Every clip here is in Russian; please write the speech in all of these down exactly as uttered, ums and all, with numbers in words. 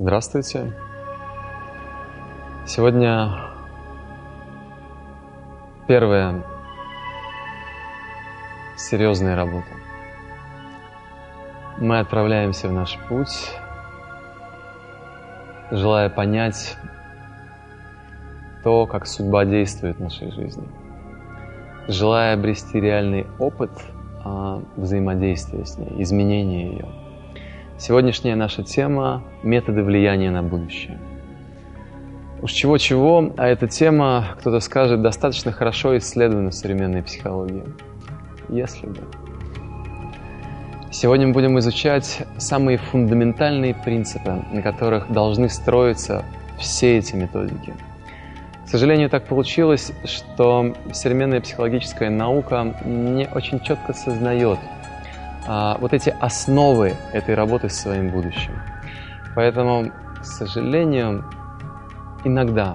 Здравствуйте. Сегодня первая серьезная работа. Мы отправляемся в наш путь, желая понять то, как судьба действует в нашей жизни, желая обрести реальный опыт а, взаимодействия с ней, изменения ее. Сегодняшняя наша тема – методы влияния на будущее. Уж чего-чего, а эта тема, кто-то скажет, достаточно хорошо исследована в современной психологии. Если бы. Сегодня мы будем изучать самые фундаментальные принципы, на которых должны строиться все эти методики. К сожалению, так получилось, что современная психологическая наука не очень четко сознает а, вот эти основы этой работы с своим будущим. Поэтому, к сожалению, иногда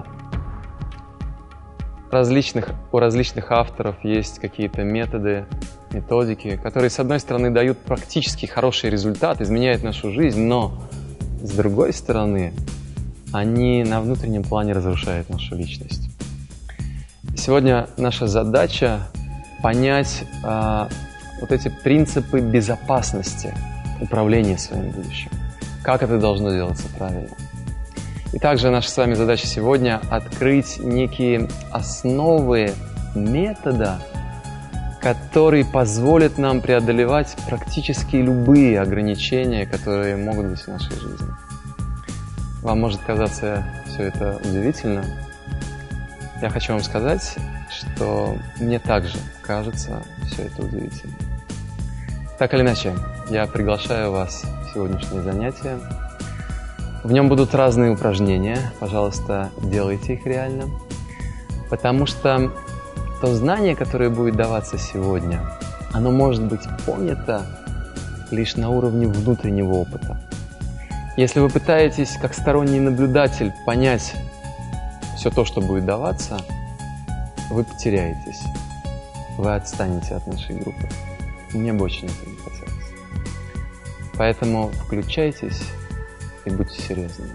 различных, у различных авторов есть какие-то методы, методики, которые, с одной стороны, дают практически хороший результат, изменяют нашу жизнь, но, с другой стороны, они на внутреннем плане разрушают нашу личность. Сегодня наша задача понять а, вот эти принципы безопасности управления своим будущим. Как это должно делаться правильно. И также наша с вами задача сегодня открыть некие основы метода, который позволит нам преодолевать практически любые ограничения, которые могут быть в нашей жизни. Вам может казаться все это удивительно. Я хочу вам сказать, что мне также кажется все это удивительно. Так или иначе, я приглашаю вас в сегодняшнее занятие. В нем будут разные упражнения. Пожалуйста, делайте их реально. Потому что то знание, которое будет даваться сегодня, оно может быть понято лишь на уровне внутреннего опыта. Если вы пытаетесь, как сторонний наблюдатель, понять все то, что будет даваться, вы потеряетесь, вы отстанете от нашей группы. Мне бы очень этого не хотелось. Поэтому включайтесь и будьте серьезными.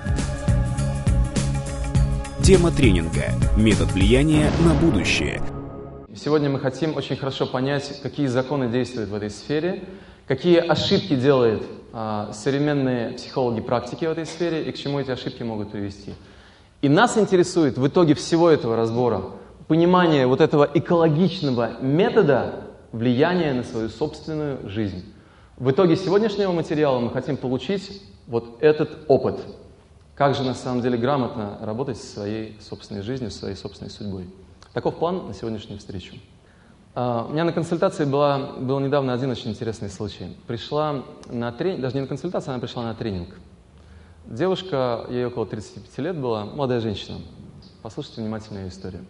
Тема тренинга «Метод влияния на будущее». Сегодня мы хотим очень хорошо понять, какие законы действуют в этой сфере, какие ошибки делают а, современные психологи практики в этой сфере и к чему эти ошибки могут привести. И нас интересует в итоге всего этого разбора понимание вот этого экологичного метода влияния на свою собственную жизнь. В итоге сегодняшнего материала мы хотим получить вот этот опыт. Как же на самом деле грамотно работать со своей собственной жизнью, со своей собственной судьбой. Таков план на сегодняшнюю встречу. Uh, у меня на консультации была, был недавно один очень интересный случай. Пришла на тренинг, даже не на консультацию, она пришла на тренинг. Девушка, ей около тридцати пяти лет была, молодая женщина. Послушайте внимательно ее историю.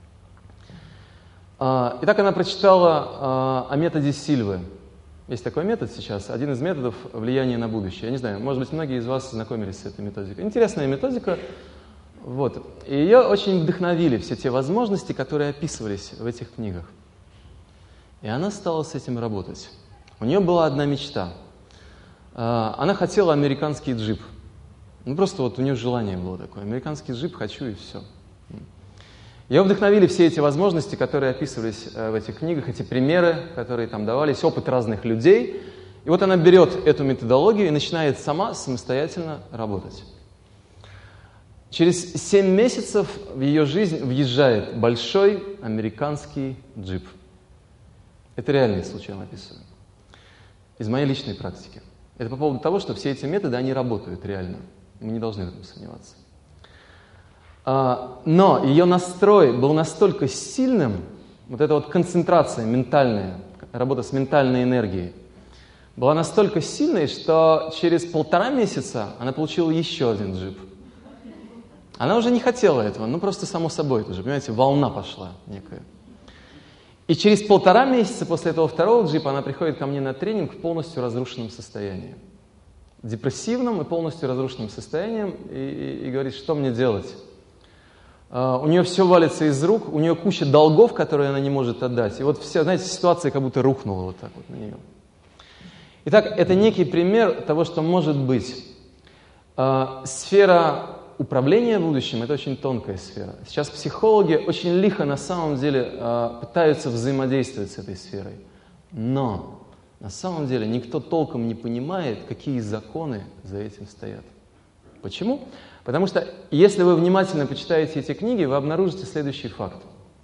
Uh, итак, она прочитала uh, о методе Сильвы. Есть такой метод сейчас, один из методов влияния на будущее. Я не знаю, может быть, многие из вас знакомились с этой методикой. Интересная методика. Вот. И ее очень вдохновили все те возможности, которые описывались в этих книгах. И она стала с этим работать. У нее была одна мечта. Она хотела американский джип. Ну, просто вот у нее желание было такое. Американский джип хочу и все. Ее вдохновили все эти возможности, которые описывались в этих книгах, эти примеры, которые там давались, опыт разных людей. И вот она берет эту методологию и начинает сама самостоятельно работать. Через семь месяцев в ее жизнь въезжает большой американский джип. Это реальный случай, я вам описываю. Из моей личной практики. Это по поводу того, что все эти методы, они работают реально. Мы не должны в этом сомневаться. Но ее настрой был настолько сильным, вот эта вот концентрация ментальная, работа с ментальной энергией, была настолько сильной, что через полтора месяца она получила еще один джип. Она уже не хотела этого, ну просто само собой это же, понимаете, волна пошла некая. И через полтора месяца после этого второго джипа она приходит ко мне на тренинг в полностью разрушенном состоянии. Депрессивном и полностью разрушенном состоянии, и, и, и говорит, что мне делать? Uh, у нее все валится из рук, у нее куча долгов, которые она не может отдать. И вот вся, знаете, ситуация как будто рухнула вот так вот на нее. Итак, это некий пример того, что может быть. А, сфера управления будущим – это очень тонкая сфера. Сейчас психологи очень лихо на самом деле а, пытаются взаимодействовать с этой сферой. Но на самом деле никто толком не понимает, какие законы за этим стоят. Почему? Потому что если вы внимательно почитаете эти книги, вы обнаружите следующий факт.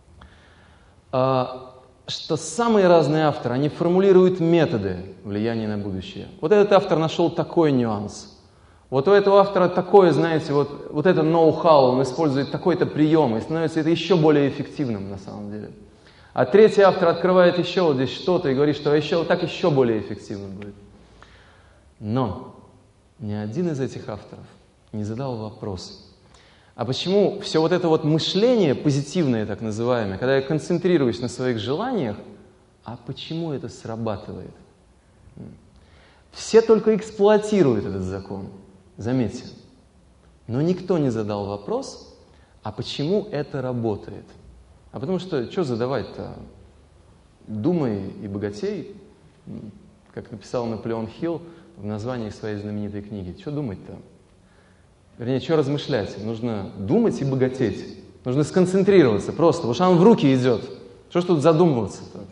А, что самые разные авторы, они формулируют методы влияния на будущее. Вот этот автор нашел такой нюанс. Вот у этого автора такое, знаете, вот, вот это ноу-хау, он использует такой-то прием, и становится это еще более эффективным на самом деле. А третий автор открывает еще вот здесь что-то и говорит, что еще, так еще более эффективно будет. Но ни один из этих авторов не задал вопрос. А почему все вот это вот мышление позитивное, так называемое, когда я концентрируюсь на своих желаниях, а почему это срабатывает? Все только эксплуатируют этот закон, заметьте. Но никто не задал вопрос, а почему это работает? А потому что, что задавать-то? Думай и богатей, как написал Наполеон Хилл в названии своей знаменитой книги. Что думать-то? Вернее, что размышлять? Нужно думать и богатеть. Нужно сконцентрироваться просто, потому что он в руки идет. Что ж тут задумываться-то?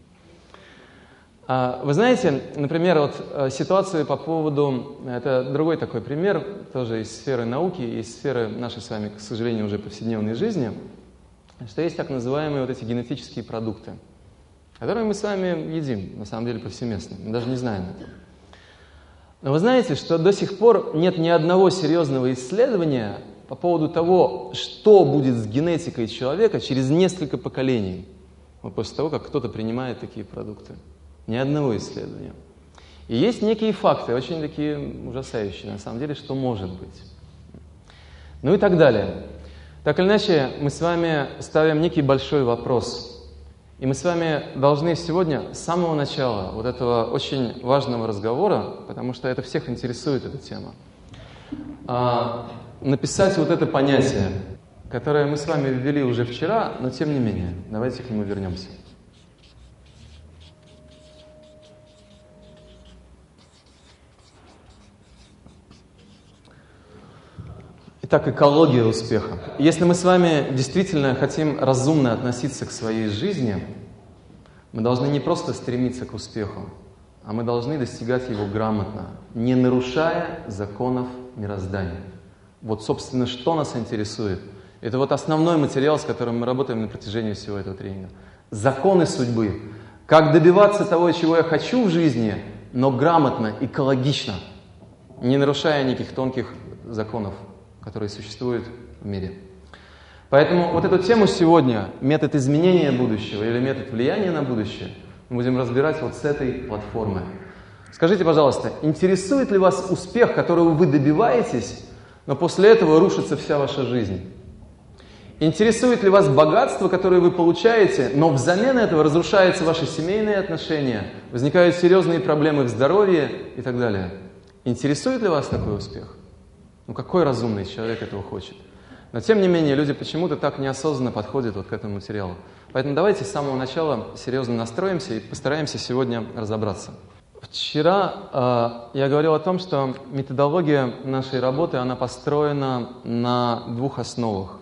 А, вы знаете, например, вот ситуацию по поводу... Это другой такой пример, тоже из сферы науки, из сферы нашей с вами, к сожалению, уже повседневной жизни, что есть так называемые вот эти генетические продукты, которые мы с вами едим, на самом деле, повсеместно. Мы даже не знаем этого. Но вы знаете, что до сих пор нет ни одного серьезного исследования по поводу того, что будет с генетикой человека через несколько поколений, вот после того, как кто-то принимает такие продукты. Ни одного исследования. И есть некие факты, очень такие ужасающие, на самом деле, что может быть. Ну и так далее. Так или иначе, мы с вами ставим некий большой вопрос. И мы с вами должны сегодня с самого начала вот этого очень важного разговора, потому что это всех интересует, эта тема, а, написать вот это понятие, которое мы с вами ввели уже вчера, но тем не менее, давайте к нему вернемся. Итак, экология успеха. Если мы с вами действительно хотим разумно относиться к своей жизни, мы должны не просто стремиться к успеху, а мы должны достигать его грамотно, не нарушая законов мироздания. Вот, собственно, что нас интересует. Это вот основной материал, с которым мы работаем на протяжении всего этого тренинга. Законы судьбы. Как добиваться того, чего я хочу в жизни, но грамотно, экологично, не нарушая никаких тонких законов, которые существуют в мире. Поэтому вот эту тему сегодня, метод изменения будущего или метод влияния на будущее, мы будем разбирать вот с этой платформы. Скажите, пожалуйста, интересует ли вас успех, которого вы добиваетесь, но после этого рушится вся ваша жизнь? Интересует ли вас богатство, которое вы получаете, но взамен этого разрушаются ваши семейные отношения, возникают серьезные проблемы в здоровье и так далее? Интересует ли вас такой успех? Ну какой разумный человек этого хочет? Но тем не менее, люди почему-то так неосознанно подходят вот к этому материалу. Поэтому давайте с самого начала серьезно настроимся и постараемся сегодня разобраться. Вчера э, я говорил о том, что методология нашей работы, она построена на двух основах.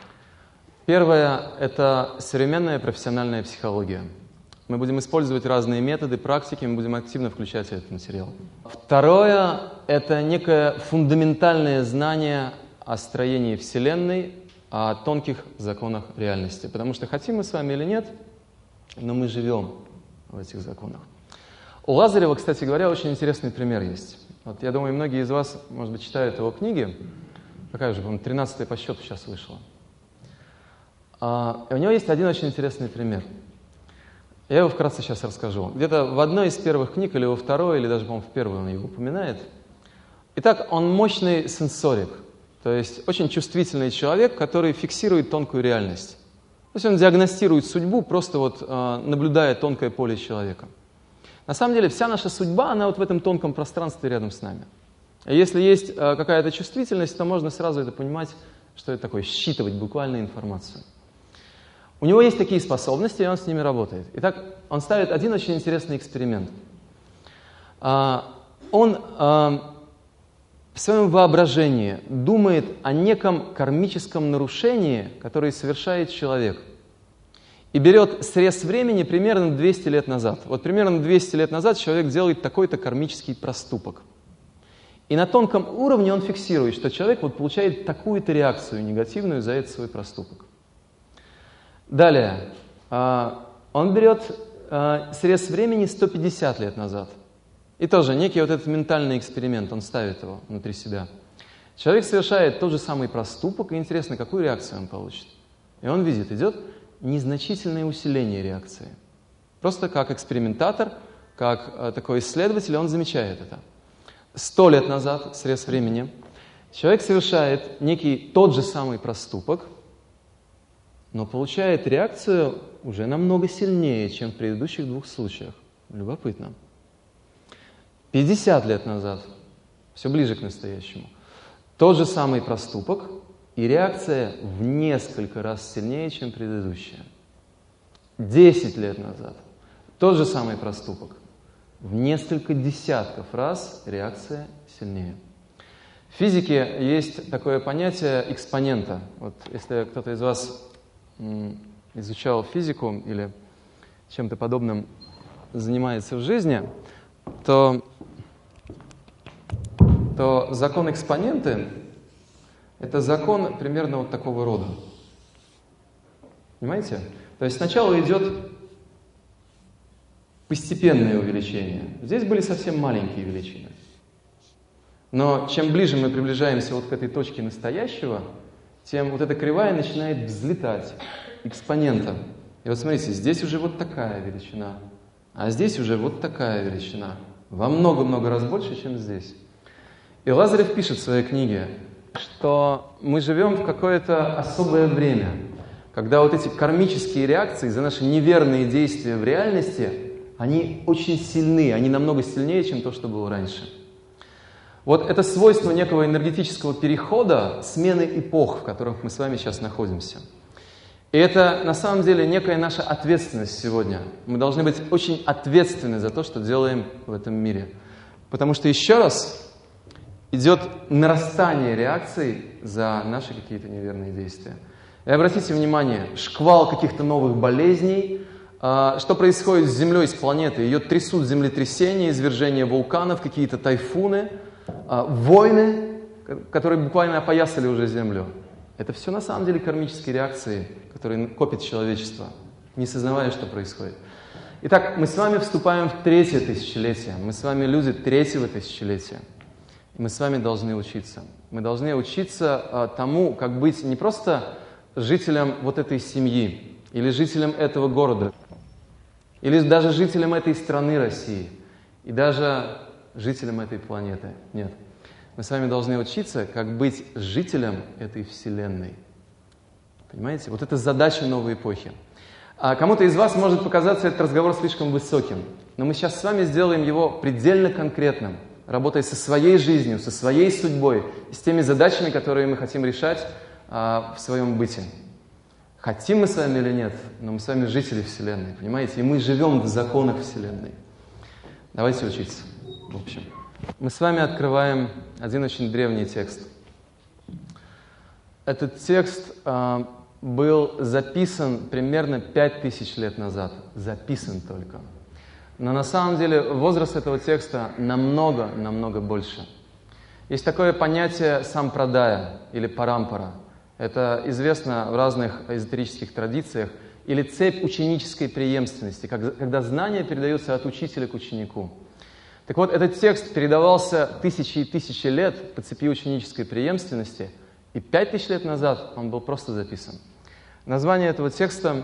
Первое – это современная профессиональная психология. Мы будем использовать разные методы, практики, мы будем активно включать этот материал. Второе – это некое фундаментальное знание о строении Вселенной, о тонких законах реальности. Потому что хотим мы с вами или нет, но мы живем в этих законах. У Лазарева, кстати говоря, очень интересный пример есть. Вот я думаю, многие из вас, может быть, читают его книги. Какая уже, по-моему, тринадцатая по счету сейчас вышла. А, и у него есть один очень интересный пример. Я его вкратце сейчас расскажу. Где-то в одной из первых книг, или во второй, или даже, по-моему, в первой он его упоминает. Итак, он мощный сенсорик, то есть очень чувствительный человек, который фиксирует тонкую реальность. То есть он диагностирует судьбу, просто вот э, наблюдая тонкое поле человека. На самом деле вся наша судьба, она вот в этом тонком пространстве рядом с нами. И если есть э, какая-то чувствительность, то можно сразу это понимать, что это такое, считывать буквально информацию. У него есть такие способности, и он с ними работает. Итак, он ставит один очень интересный эксперимент. Он в своем воображении думает о неком кармическом нарушении, которое совершает человек, и берет срез времени примерно двести лет назад. Вот примерно двести лет назад человек делает такой-то кармический проступок. И на тонком уровне он фиксирует, что человек вот получает такую-то реакцию негативную за этот свой проступок. Далее, он берет срез времени сто пятьдесят лет назад. И тоже некий вот этот ментальный эксперимент, он ставит его внутри себя. Человек совершает тот же самый проступок, и интересно, какую реакцию он получит. И он видит, идет незначительное усиление реакции. Просто как экспериментатор, как такой исследователь, он замечает это. Сто лет назад, срез времени, человек совершает некий тот же самый проступок, но получает реакцию уже намного сильнее, чем в предыдущих двух случаях. Любопытно. пятьдесят лет назад, все ближе к настоящему, тот же самый проступок, и реакция в несколько раз сильнее, чем предыдущая. десять лет назад, тот же самый проступок, в несколько десятков раз реакция сильнее. В физике есть такое понятие экспонента. Вот если кто-то из вас м, изучал физику или чем-то подобным занимается в жизни, то, то закон экспоненты — это закон примерно вот такого рода. Понимаете? То есть сначала идет постепенное увеличение. Здесь были совсем маленькие величины. Но чем ближе мы приближаемся вот к этой точке настоящего, тем вот эта кривая начинает взлетать экспонентом. И вот смотрите, здесь уже вот такая величина, а здесь уже вот такая величина. Во много-много раз больше, чем здесь. И Лазарев пишет в своей книге, что мы живем в какое-то особое время, когда вот эти кармические реакции за наши неверные действия в реальности, они очень сильны, они намного сильнее, чем то, что было раньше. Вот это свойство некого энергетического перехода, смены эпох, в которых мы с вами сейчас находимся. И это на самом деле некая наша ответственность сегодня. Мы должны быть очень ответственны за то, что делаем в этом мире. Потому что еще раз идет нарастание реакций за наши какие-то неверные действия. И обратите внимание, шквал каких-то новых болезней. Что происходит с Землей, с планетой? Ее трясут землетрясения, извержения вулканов, какие-то тайфуны, войны, которые буквально опоясали уже Землю. Это все на самом деле кармические реакции, которые копит человечество, не сознавая, что происходит. Итак, мы с вами вступаем в третье тысячелетие. Мы с вами люди третьего тысячелетия. И мы с вами должны учиться. Мы должны учиться тому, как быть не просто жителем вот этой семьи, или жителем этого города, или даже жителем этой страны России, и даже жителем этой планеты. Нет. Мы с вами должны учиться, как быть жителем этой Вселенной. Понимаете? Вот это задача новой эпохи. А кому-то из вас может показаться этот разговор слишком высоким, но мы сейчас с вами сделаем его предельно конкретным, работая со своей жизнью, со своей судьбой, с теми задачами, которые мы хотим решать а, в своем быте. Хотим мы с вами или нет, но мы с вами жители Вселенной, понимаете? И мы живем в законах Вселенной. Давайте учиться. В общем, мы с вами открываем один очень древний текст. Этот текст э, был записан примерно пять тысяч лет назад. Записан только. Но на самом деле возраст этого текста намного-намного больше. Есть такое понятие сампрадая или парампара. Это известно в разных эзотерических традициях. Или цепь ученической преемственности, когда знание передается от учителя к ученику. Так вот, этот текст передавался тысячи и тысячи лет по цепи ученической преемственности, и пять тысяч лет назад он был просто записан. Название этого текста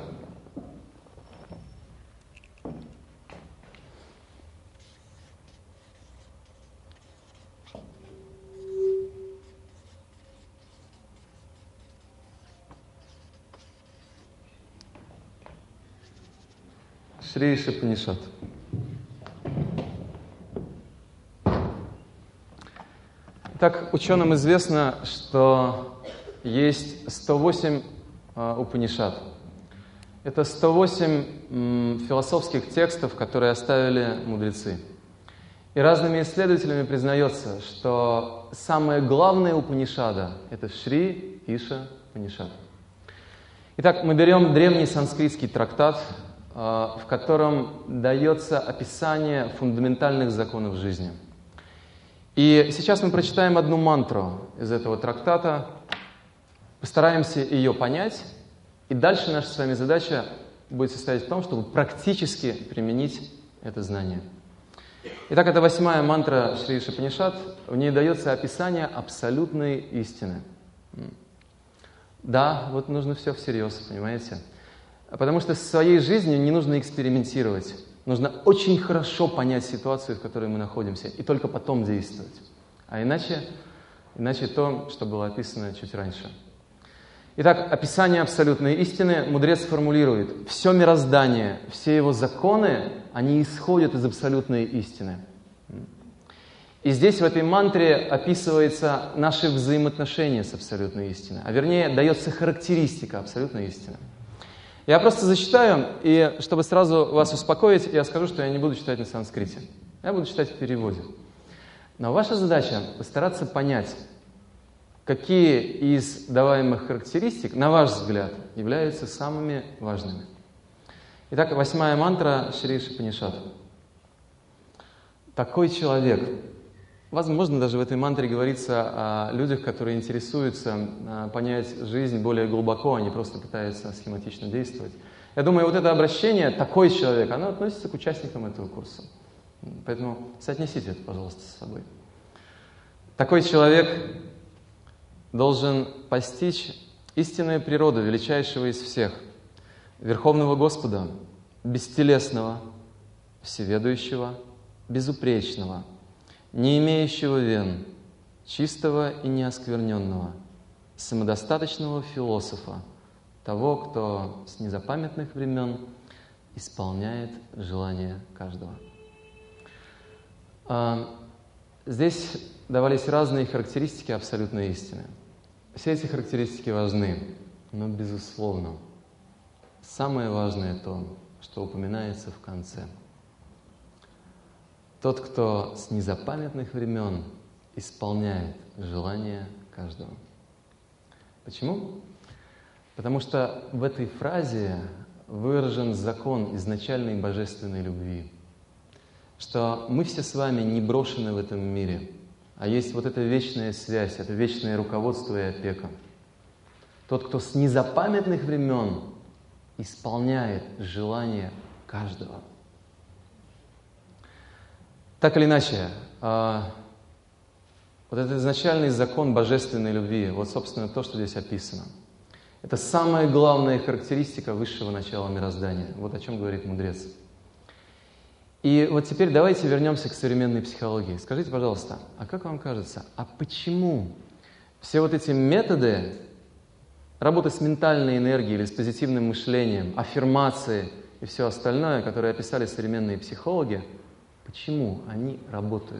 Шри Ишупанишад. Так, ученым известно, что есть сто восемь э, Упанишад. Это сто восемь м, философских текстов, которые оставили мудрецы. И разными исследователями признается, что самое главное Упанишада – это Шри Иша Упанишад. Итак, мы берем древний санскритский трактат, в котором дается описание фундаментальных законов жизни. И сейчас мы прочитаем одну мантру из этого трактата, постараемся ее понять, и дальше наша с вами задача будет состоять в том, чтобы практически применить это знание. Итак, это восьмая мантра Шри Иша Упанишад. В ней дается описание абсолютной истины. Да, вот нужно все всерьез, понимаете? Потому что в своей жизнью не нужно экспериментировать. Нужно очень хорошо понять ситуацию, в которой мы находимся, и только потом действовать. А иначе, иначе то, что было описано чуть раньше. Итак, описание абсолютной истины мудрец формулирует. Все мироздание, все его законы, они исходят из абсолютной истины. И здесь в этой мантре описывается наши взаимоотношения с абсолютной истиной, а вернее дается характеристика абсолютной истины. Я просто зачитаю, и чтобы сразу вас успокоить, я скажу, что я не буду читать на санскрите. Я буду читать в переводе. Но ваша задача постараться понять, какие из даваемых характеристик, на ваш взгляд, являются самыми важными. Итак, восьмая мантра Шри Иша Упанишад. Такой человек. Возможно, даже в этой мантре говорится о людях, которые интересуются понять жизнь более глубоко, а не просто пытаются схематично действовать. Я думаю, вот это обращение «такой человек», оно относится к участникам этого курса. Поэтому соотнесите это, пожалуйста, с собой. Такой человек должен постичь истинную природу величайшего из всех, Верховного Господа, бестелесного, всеведущего, безупречного, не имеющего вен, чистого и неоскверненного, самодостаточного философа, того, кто с незапамятных времен исполняет желания каждого. Здесь давались разные характеристики абсолютной истины. Все эти характеристики важны, но, безусловно, самое важное то, что упоминается в конце. Тот, кто с незапамятных времен исполняет желания каждого. Почему? Потому что в этой фразе выражен закон изначальной божественной любви, что мы все с вами не брошены в этом мире, а есть вот эта вечная связь, это вечное руководство и опека. Тот, кто с незапамятных времен исполняет желания каждого. Так или иначе, вот этот изначальный закон божественной любви, вот, собственно, то, что здесь описано. Это самая главная характеристика высшего начала мироздания. Вот о чем говорит мудрец. И вот теперь давайте вернемся к современной психологии. Скажите, пожалуйста, а как вам кажется, а почему все вот эти методы работы с ментальной энергией или с позитивным мышлением, аффирмации и все остальное, которые описали современные психологи, почему они работают?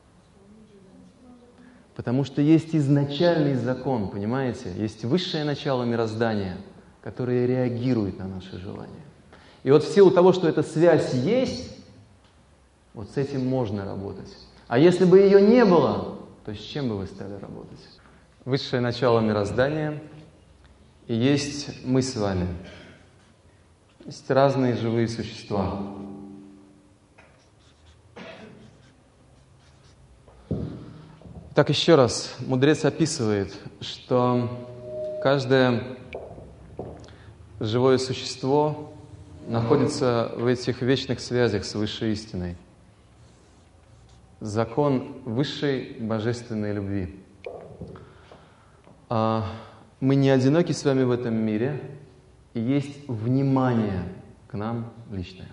Потому что есть изначальный закон, понимаете? Есть высшее начало мироздания, которое реагирует на наши желания. И вот в силу того, что эта связь есть, вот с этим можно работать. А если бы ее не было, то с чем бы вы стали работать? Высшее начало мироздания и есть мы с вами. Есть разные живые существа. Так, еще раз, мудрец описывает, что каждое живое существо находится в этих вечных связях с высшей истиной. Закон высшей божественной любви. Мы не одиноки с вами в этом мире, и есть внимание к нам личное.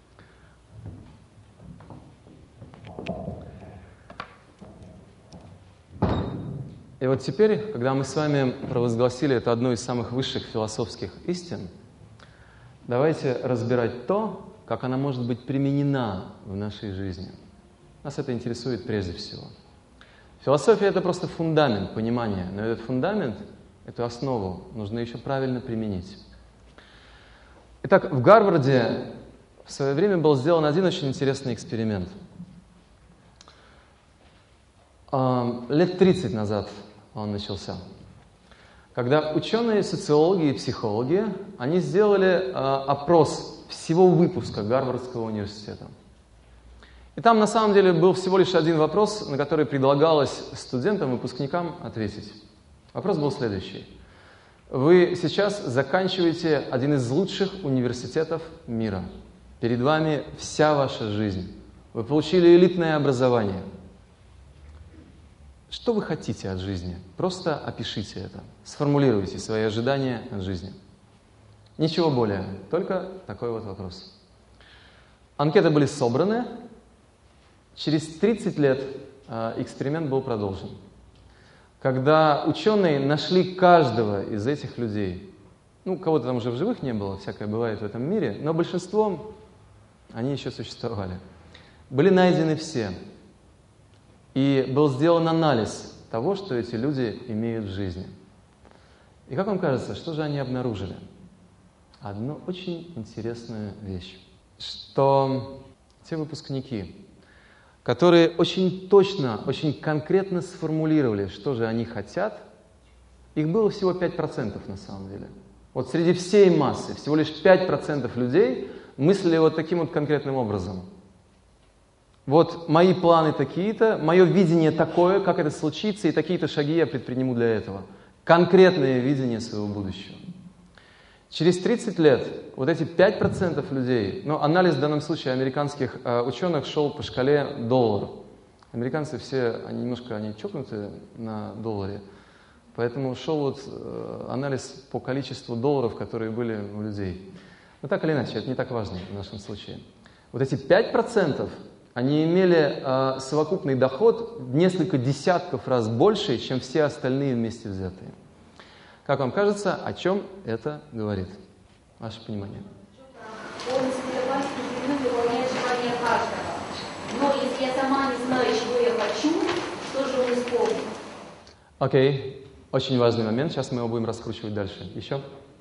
И вот теперь, когда мы с вами провозгласили это одну из самых высших философских истин, давайте разбирать то, как она может быть применена в нашей жизни. Нас это интересует прежде всего. Философия — это просто фундамент понимания, но этот фундамент, эту основу нужно еще правильно применить. Итак, в Гарварде в свое время был сделан один очень интересный эксперимент. Лет тридцать назад он начался. Когда ученые социологи и психологи, они сделали опрос всего выпуска Гарвардского университета. И там на самом деле был всего лишь один вопрос, на который предлагалось студентам, выпускникам ответить. Вопрос был следующий. Вы сейчас заканчиваете один из лучших университетов мира. Перед вами вся ваша жизнь. Вы получили элитное образование. Что вы хотите от жизни? Просто опишите это. Сформулируйте свои ожидания от жизни. Ничего более, только такой вот вопрос. Анкеты были собраны. Через тридцать лет э, эксперимент был продолжен. Когда ученые нашли каждого из этих людей, ну, кого-то там уже в живых не было, всякое бывает в этом мире, но большинством они еще существовали. Были найдены все. И был сделан анализ того, что эти люди имеют в жизни. И как вам кажется, что же они обнаружили? Одну очень интересную вещь. Что те выпускники, которые очень точно, очень конкретно сформулировали, что же они хотят, их было всего пять процентов на самом деле. Вот среди всей массы всего лишь пять процентов людей мыслили вот таким вот конкретным образом. Вот мои планы такие-то, мое видение такое, как это случится, и такие-то шаги я предприму для этого. Конкретное видение своего будущего. Через тридцать лет вот эти пять процентов людей, ну, анализ в данном случае американских э, ученых шел по шкале долларов. Американцы все, они немножко они чокнуты на долларе, поэтому шел вот э, анализ по количеству долларов, которые были у людей. Но так или иначе, это не так важно в нашем случае. Вот эти пять процентов, они имели э, совокупный доход в несколько десятков раз больше, чем все остальные вместе взятые. Как вам кажется, о чем это говорит? Ваше понимание. Он справедливо выполняет желание каждого. Но если я сама не знаю, чего я хочу, что же он исполнит? Окей. Okay. Очень важный момент. Сейчас мы его будем раскручивать дальше. Еще?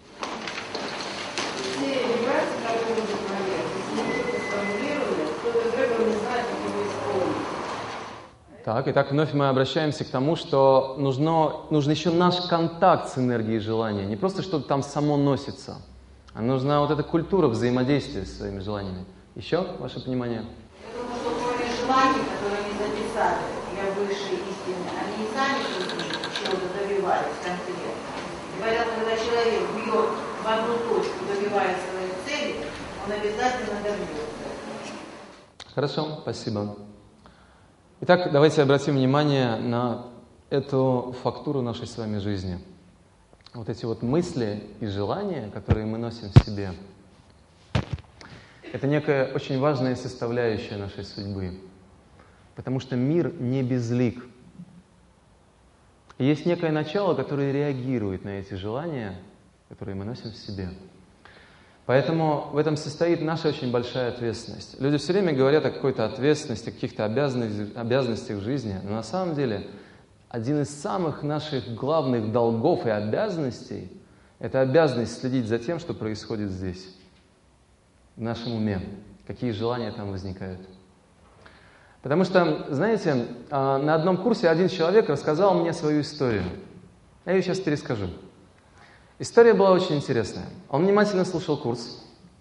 Так, итак, вновь мы обращаемся к тому, что нужно, нужен еще наш контакт с энергией желания. Не просто что-то там само носится, а нужна вот эта культура взаимодействия с своими желаниями. Еще ваше понимание? Я думаю, что кроме желаний, которые они записали для высшей истины, они и сами чего-то добивались конкретно. И поэтому, когда человек бьет в одну точку, добивая своей цели, он обязательно добьется. Хорошо, спасибо. Итак, давайте обратим внимание на эту фактуру нашей с вами жизни. Вот эти вот мысли и желания, которые мы носим в себе, это некая очень важная составляющая нашей судьбы. Потому что мир не безлик. И есть некое начало, которое реагирует на эти желания, которые мы носим в себе. Поэтому в этом состоит наша очень большая ответственность. Люди все время говорят о какой-то ответственности, о каких-то обязанностях, обязанностях в жизни, но на самом деле один из самых наших главных долгов и обязанностей – это обязанность следить за тем, что происходит здесь, в нашем уме, какие желания там возникают. Потому что, знаете, на одном курсе один человек рассказал мне свою историю. Я ее сейчас перескажу. История была очень интересная. Он внимательно слушал курс.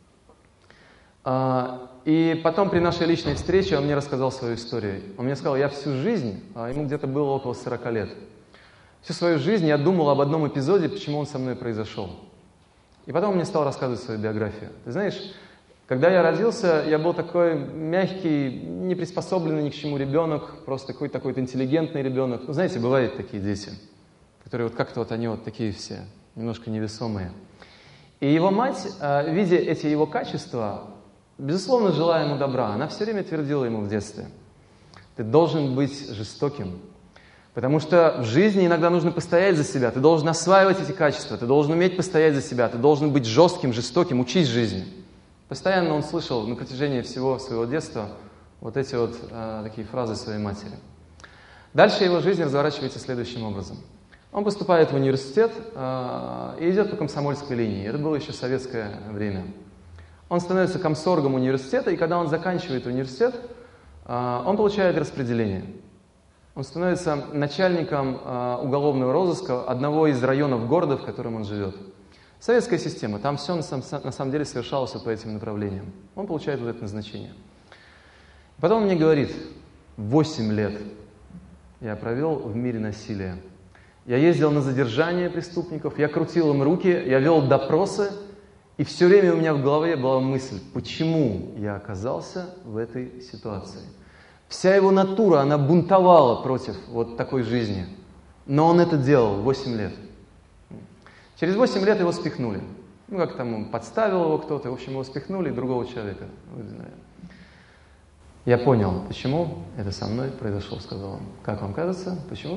И потом при нашей личной встрече он мне рассказал свою историю. Он мне сказал, я всю жизнь, ему где-то было около сорока лет, всю свою жизнь я думал об одном эпизоде, почему он со мной произошел. И потом он мне стал рассказывать свою биографию. Ты знаешь, когда я родился, я был такой мягкий, не приспособленный ни к чему ребенок, просто какой-то такой интеллигентный ребенок. Ну, знаете, бывают такие дети, которые вот как-то вот они вот такие все, немножко невесомые. И его мать, видя эти его качества, безусловно, желая ему добра, она все время твердила ему в детстве: ты должен быть жестоким, потому что в жизни иногда нужно постоять за себя, ты должен осваивать эти качества, ты должен уметь постоять за себя, ты должен быть жестким, жестоким, учись жизни. Постоянно он слышал на протяжении всего своего детства вот эти вот э, такие фразы своей матери. Дальше его жизнь разворачивается следующим образом. Он поступает в университет э, и идет по комсомольской линии. Это было еще советское время. Он становится комсоргом университета, и когда он заканчивает университет, э, он получает распределение. Он становится начальником э, уголовного розыска одного из районов города, в котором он живет. Советская система, там все на, на самом деле совершалось по этим направлениям. Он получает вот это назначение. Потом он мне говорит, восемь лет я провел в мире насилия. Я ездил на задержание преступников, я крутил им руки, я вел допросы, и все время у меня в голове была мысль, почему я оказался в этой ситуации. Вся его натура, она бунтовала против вот такой жизни. Но он это делал восемь лет. Через восемь лет его спихнули. Ну, как там, он подставил его кто-то, в общем, его спихнули, и другого человека выдвинули. Я понял, почему это со мной произошло, сказал он. Как вам кажется, почему?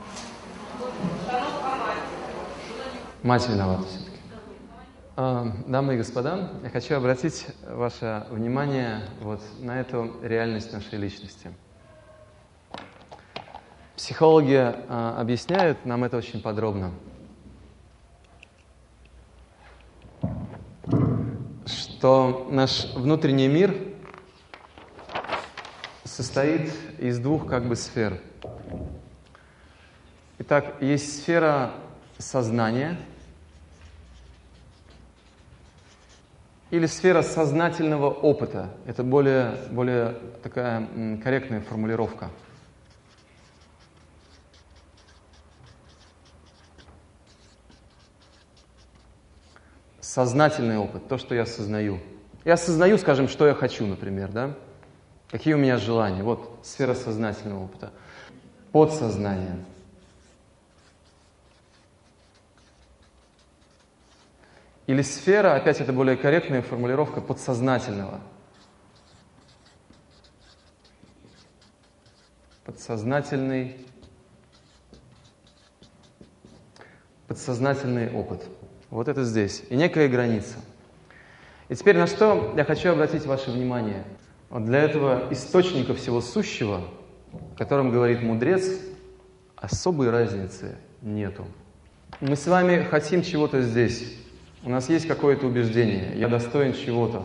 Мать виновата все-таки. Дамы и господа, я хочу обратить ваше внимание вот на эту реальность нашей личности. Психологи а, объясняют нам это очень подробно, что наш внутренний мир состоит из двух как бы сфер. Итак, есть сфера сознания или сфера сознательного опыта. Это более, более такая м, корректная формулировка. Сознательный опыт, то, что я осознаю. Я осознаю, скажем, что я хочу, например, да? Какие у меня желания. Вот сфера сознательного опыта. Подсознание. Или сфера, опять это более корректная формулировка, подсознательного. Подсознательный, подсознательный опыт. Вот это здесь. И некая граница. И теперь на что я хочу обратить ваше внимание. Вот для этого источника всего сущего, о котором говорит мудрец, особой разницы нету. Мы с вами хотим чего-то здесь. У нас есть какое-то убеждение, я достоин чего-то,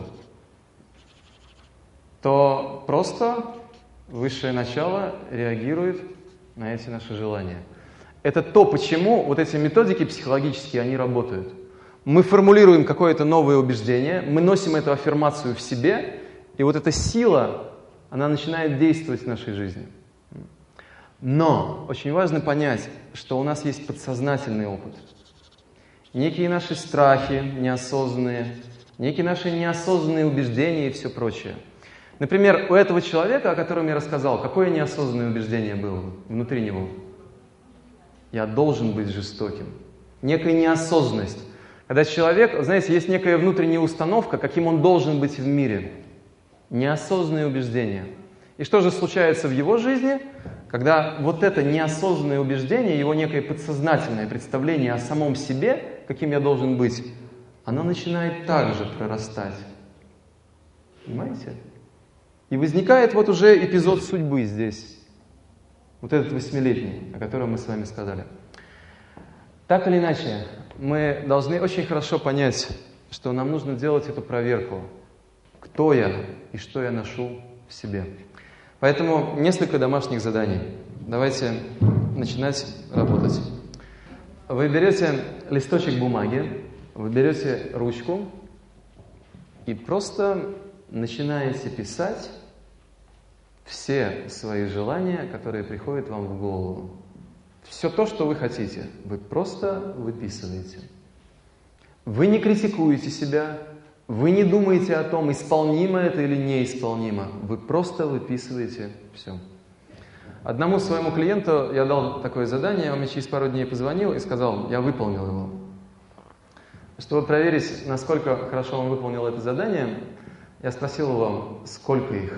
то просто высшее начало реагирует на эти наши желания. Это то, почему вот эти методики психологические, они работают. Мы формулируем какое-то новое убеждение, мы носим эту аффирмацию в себе, и вот эта сила, она начинает действовать в нашей жизни. Но очень важно понять, что у нас есть подсознательный опыт. Некие наши страхи неосознанные, некие наши неосознанные убеждения и все прочее. Например, у этого человека, о котором я рассказал, какое неосознанное убеждение было внутри него? Я должен быть жестоким. Некая неосознанность. Когда человек, знаете, есть некая внутренняя установка, каким он должен быть в мире. Неосознанные убеждения. И что же случается в его жизни, когда вот это неосознанное убеждение, его некое подсознательное представление о самом себе, каким я должен быть, оно начинает также прорастать. Понимаете? И возникает вот уже эпизод судьбы здесь. Вот этот восьмилетний, о котором мы с вами сказали. Так или иначе, мы должны очень хорошо понять, что нам нужно делать эту проверку. Кто я и что я ношу в себе. Поэтому несколько домашних заданий. Давайте начинать работать. Вы берете листочек бумаги, вы берете ручку и просто начинаете писать все свои желания, которые приходят вам в голову. Все то, что вы хотите, вы просто выписываете. Вы не критикуете себя, вы не думаете о том, исполнимо это или неисполнимо. Вы просто выписываете все. Одному своему клиенту я дал такое задание, он мне через пару дней позвонил и сказал, я выполнил его. Чтобы проверить, насколько хорошо он выполнил это задание, я спросил его, сколько их.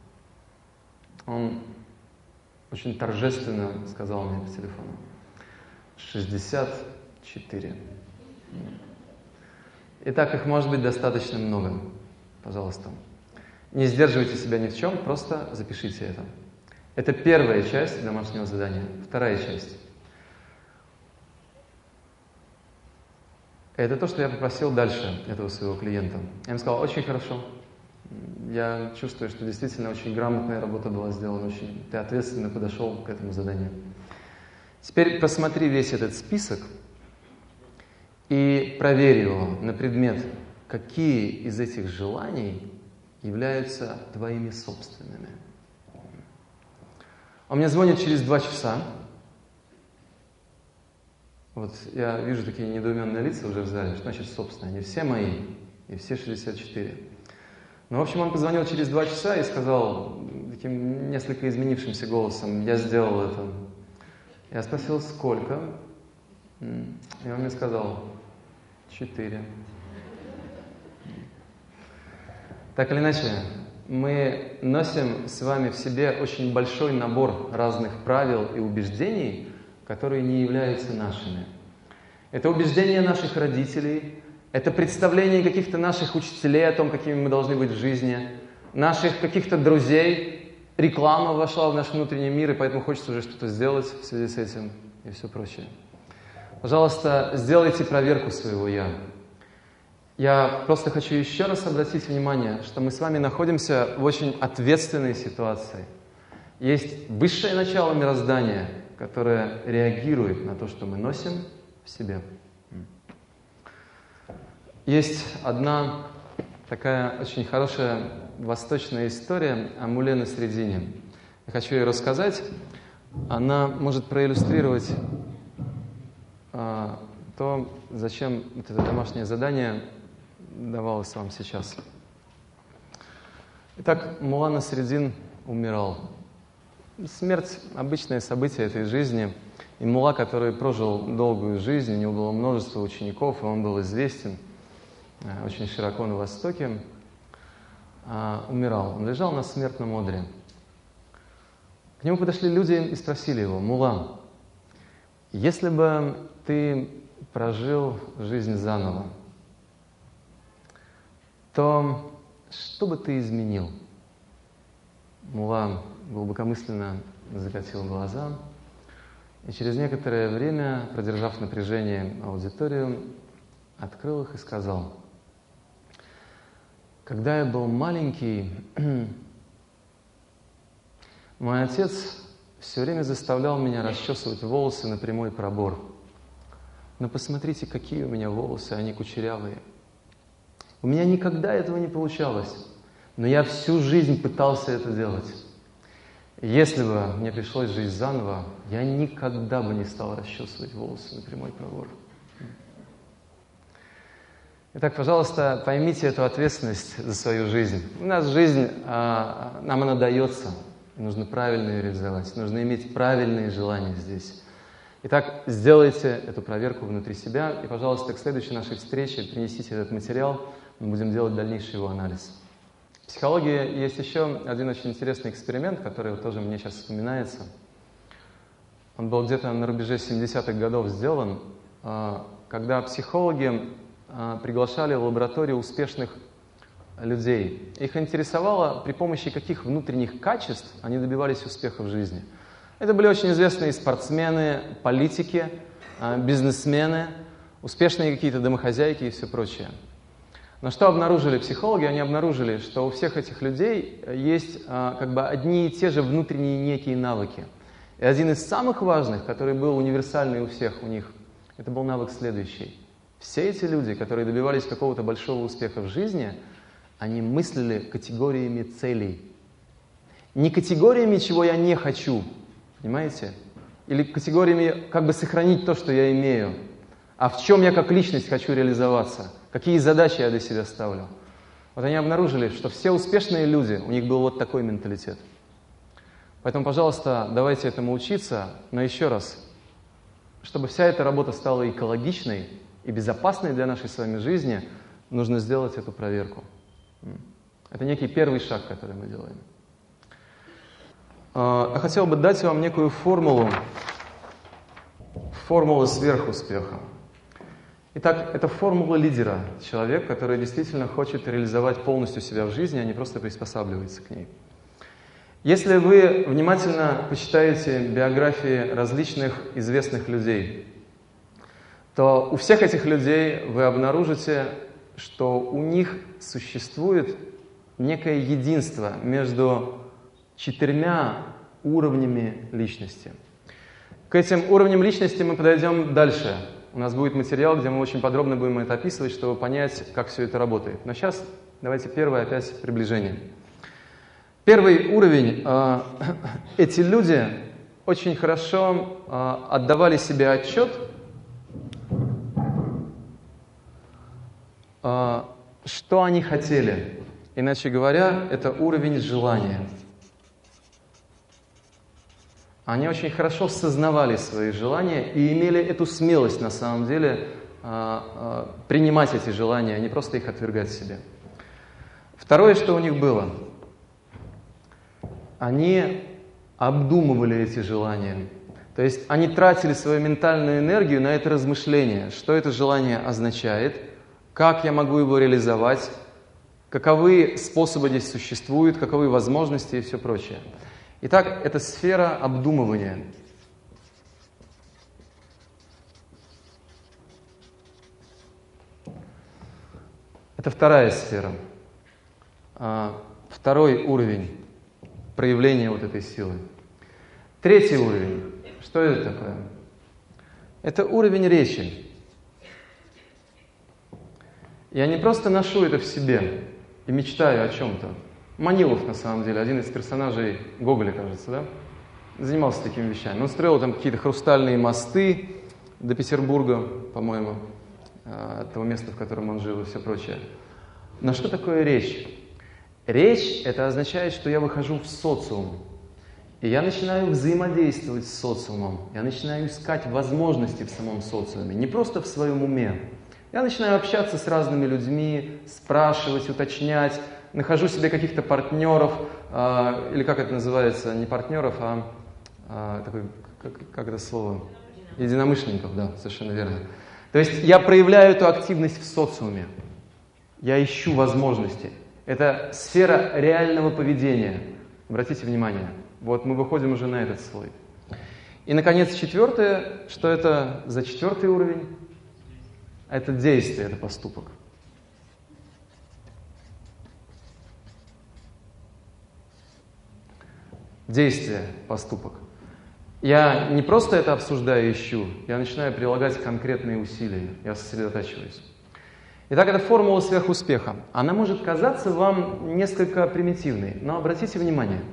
Он очень торжественно сказал мне по телефону. шестьдесят четыре. Итак, их может быть достаточно много. Пожалуйста. Не сдерживайте себя ни в чем, просто запишите это. Это первая часть домашнего задания. Вторая часть. Это то, что я попросил дальше этого своего клиента. Я ему сказал, очень хорошо. я чувствую, что действительно очень грамотная работа была сделана, очень ты ответственно подошел к этому заданию. Теперь посмотри весь этот список и проверь его на предмет, какие из этих желаний являются твоими собственными. Он мне звонит через два часа. Вот я вижу такие недоуменные лица уже в зале, что значит собственные, они все мои, и все шестьдесят четыре. Ну, в общем, он позвонил через два часа и сказал таким несколько изменившимся голосом: я сделал это. Я спросил, сколько? И он мне сказал: четыре. Так или иначе, мы носим с вами в себе очень большой набор разных правил и убеждений, которые не являются нашими. Это убеждения наших родителей, это представление каких-то наших учителей о том, какими мы должны быть в жизни, наших каких-то друзей. Реклама вошла в наш внутренний мир, и поэтому хочется уже что-то сделать в связи с этим и все прочее. Пожалуйста, сделайте проверку своего «я». Я просто хочу еще раз обратить внимание, что мы с вами находимся в очень ответственной ситуации. Есть высшее начало мироздания, которое реагирует на то, что мы носим в себе. Есть одна такая очень хорошая восточная история о муле на средине. Я хочу ее рассказать. Она может проиллюстрировать а, то, зачем вот это домашнее задание давалось вам сейчас. Итак, мула Насреддин умирал. Смерть – обычное событие этой жизни. И мула, который прожил долгую жизнь, у него было множество учеников, и он был известен очень широко на Востоке, умирал. Он лежал на смертном одре. К нему подошли люди и спросили его: «Мула, если бы ты прожил жизнь заново, то что бы ты изменил?» Мула глубокомысленно закатил глаза и через некоторое время, продержав напряжение аудиторию, открыл их и сказал: «Когда я был маленький, мой отец все время заставлял меня расчесывать волосы на прямой пробор. Но посмотрите, какие у меня волосы, они кучерявые. У меня никогда этого не получалось, но я всю жизнь пытался это делать. Если бы мне пришлось жить заново, я никогда бы не стал расчесывать волосы на прямой пробор». Итак, пожалуйста, поймите эту ответственность за свою жизнь. У нас жизнь, а, нам она дается, нужно правильно ее реализовать, нужно иметь правильные желания здесь. Итак, сделайте эту проверку внутри себя, и, пожалуйста, к следующей нашей встрече принесите этот материал, мы будем делать дальнейший его анализ. В психологии есть еще один очень интересный эксперимент, который тоже мне сейчас вспоминается. Он был где-то на рубеже семидесятых годов сделан, когда психологи приглашали в лабораторию успешных людей. Их интересовало, при помощи каких внутренних качеств они добивались успеха в жизни. Это были очень известные спортсмены, политики, бизнесмены, успешные какие-то домохозяйки и все прочее. Но что обнаружили психологи? Они обнаружили, что у всех этих людей есть как бы одни и те же внутренние некие навыки. И один из самых важных, который был универсальный у всех у них, это был навык следующий. Все эти люди, которые добивались какого-то большого успеха в жизни, они мыслили категориями целей. Не категориями, чего я не хочу, понимаете? Или категориями, как бы сохранить то, что я имею. А в чем я как личность хочу реализоваться? Какие задачи я для себя ставлю? Вот они обнаружили, что все успешные люди, у них был вот такой менталитет. Поэтому, пожалуйста, давайте этому учиться. Но еще раз, чтобы вся эта работа стала экологичной и безопасной для нашей с вами жизни, нужно сделать эту проверку. Это некий первый шаг, который мы делаем. Я хотел бы дать вам некую формулу, формулу сверхуспеха. Итак, это формула лидера, человек, который действительно хочет реализовать полностью себя в жизни, а не просто приспосабливается к ней. Если вы внимательно почитаете биографии различных известных людей, то у всех этих людей вы обнаружите, что у них существует некое единство между четырьмя уровнями личности. К этим уровням личности мы подойдем дальше. У нас будет материал, где мы очень подробно будем это описывать, чтобы понять, как все это работает. Но сейчас давайте первое опять приближение. Первый уровень. Э, эти люди очень хорошо э, отдавали себе отчет, э, что они хотели. Иначе говоря, это уровень желания. Они очень хорошо сознавали свои желания и имели эту смелость, на самом деле, принимать эти желания, а не просто их отвергать себе. Второе, что у них было, они обдумывали эти желания. То есть они тратили свою ментальную энергию на это размышление, что это желание означает, как я могу его реализовать, каковы способы здесь существуют, каковы возможности и все прочее. Итак, это сфера обдумывания. Это вторая сфера. Второй уровень проявления вот этой силы. Третий уровень. Что это такое? Это уровень речи. Я не просто ношу это в себе и мечтаю о чем-то. Манилов, на самом деле, один из персонажей Гоголя, кажется, да? Занимался такими вещами. Он строил там какие-то хрустальные мосты до Петербурга, по-моему, от того места, в котором он жил и все прочее. Но что такое речь? Речь – это означает, что я выхожу в социум. И я начинаю взаимодействовать с социумом. Я начинаю искать возможности в самом социуме, не просто в своем уме. Я начинаю общаться с разными людьми, спрашивать, уточнять, нахожу себе каких-то партнеров, э, или как это называется, не партнеров, а э, такой, как, как это слово? Единомышленников, да, совершенно верно. То есть я проявляю эту активность в социуме. Я ищу возможности. Это сфера реального поведения. Обратите внимание, вот мы выходим уже на этот слой. И, наконец, четвертое, что это за четвертый уровень? Это действие, это поступок. Действие, поступок. Я не просто это обсуждаю и ищу, я начинаю прилагать конкретные усилия, я сосредотачиваюсь. Итак, это формула сверхуспеха. Она может казаться вам несколько примитивной, но обратите внимание.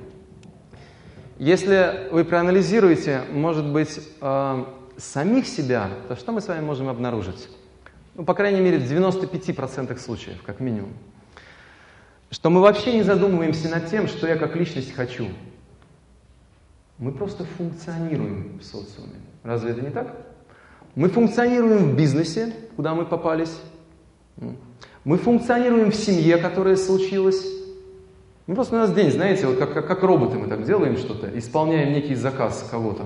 Если вы проанализируете, может быть, э, самих себя, то что мы с вами можем обнаружить? Ну, по крайней мере, в девяноста пяти процентах случаев, как минимум. Что мы вообще не задумываемся над тем, что я как личность хочу. Мы просто функционируем в социуме. Разве это не так? Мы функционируем в бизнесе, куда мы попались. Мы функционируем в семье, которая случилась. Ну, просто у нас день, знаете, вот как, как, как роботы мы так делаем что-то, исполняем некий заказ кого-то.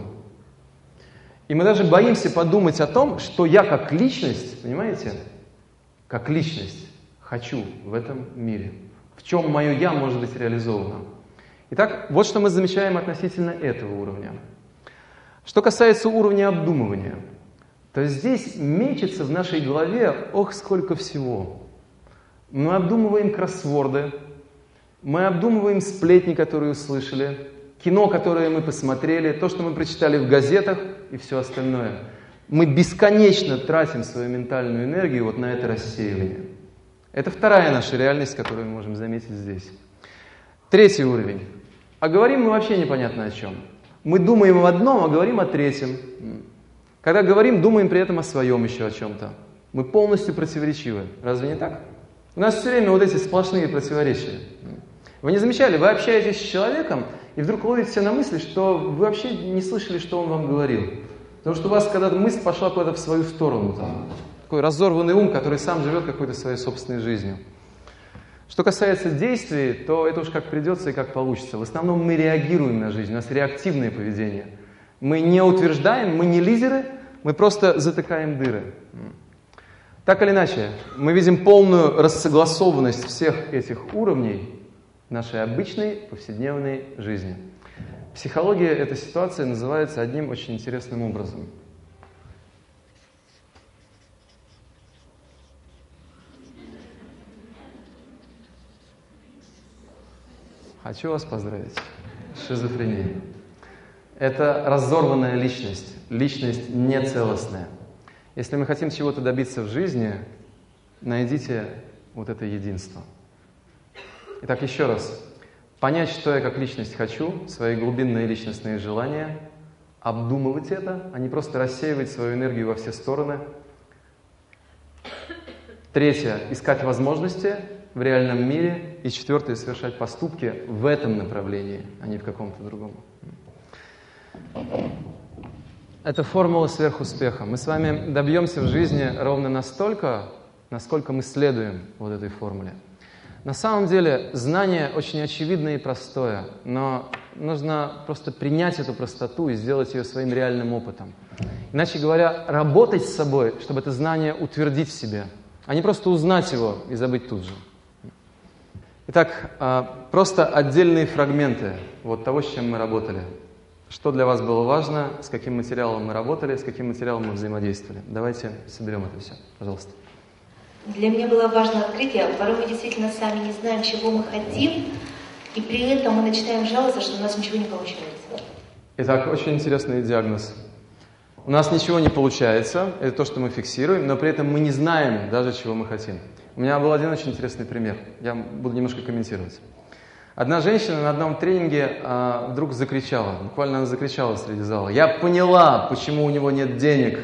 И мы даже боимся подумать о том, что я как личность, понимаете, как личность хочу в этом мире. В чем мое «я» может быть реализовано. Итак, вот что мы замечаем относительно этого уровня. Что касается уровня обдумывания, то здесь мечется в нашей голове ох, сколько всего. Мы обдумываем кроссворды, мы обдумываем сплетни, которые услышали, кино, которое мы посмотрели, то, что мы прочитали в газетах и все остальное. Мы бесконечно тратим свою ментальную энергию вот на это рассеивание. Это вторая наша реальность, которую мы можем заметить здесь. Третий уровень. А говорим мы вообще непонятно о чем. Мы думаем об одном, а говорим о третьем. Когда говорим, думаем при этом о своем еще о чем-то. Мы полностью противоречивы. Разве не так? У нас все время вот эти сплошные противоречия. Вы не замечали? Вы общаетесь с человеком, и вдруг ловите себя на мысли, что вы вообще не слышали, что он вам говорил. Потому что у вас когда-то мысль пошла куда-то в свою сторону. Там. Такой разорванный ум, который сам живет какой-то своей собственной жизнью. Что касается действий, то это уж как придется и как получится. В основном мы реагируем на жизнь, у нас реактивное поведение. Мы не утверждаем, мы не лидеры, мы просто затыкаем дыры. Так или иначе, мы видим полную рассогласованность всех этих уровней нашей обычной повседневной жизни. Психология этой ситуации называется одним очень интересным образом. Хочу вас поздравить с шизофренией. Это разорванная личность, личность нецелостная. Если мы хотим чего-то добиться в жизни, найдите вот это единство. Итак, еще раз. Понять, что я как личность хочу, свои глубинные личностные желания, обдумывать это, а не просто рассеивать свою энергию во все стороны. Третье. Искать возможности в реальном мире. И четвертое. Совершать поступки в этом направлении, а не в каком-то другом. Это формула сверхуспеха. Мы с вами добьемся в жизни ровно настолько, насколько мы следуем вот этой формуле. На самом деле знание очень очевидное и простое, но нужно просто принять эту простоту и сделать ее своим реальным опытом. Иначе говоря, работать с собой, чтобы это знание утвердить в себе, а не просто узнать его и забыть тут же. Итак, просто отдельные фрагменты вот того, с чем мы работали. Что для вас было важно, с каким материалом мы работали, с каким материалом мы взаимодействовали. Давайте соберем это все, пожалуйста. Для меня было важно открытие. Порой мы действительно сами не знаем, чего мы хотим, и при этом мы начинаем жаловаться, что у нас ничего не получается. Итак, очень интересный диагноз. У нас ничего не получается, это то, что мы фиксируем, но при этом мы не знаем даже, чего мы хотим. У меня был один очень интересный пример, я буду немножко комментировать. Одна женщина на одном тренинге а, вдруг закричала, буквально она закричала среди зала: «Я поняла, почему у него нет денег».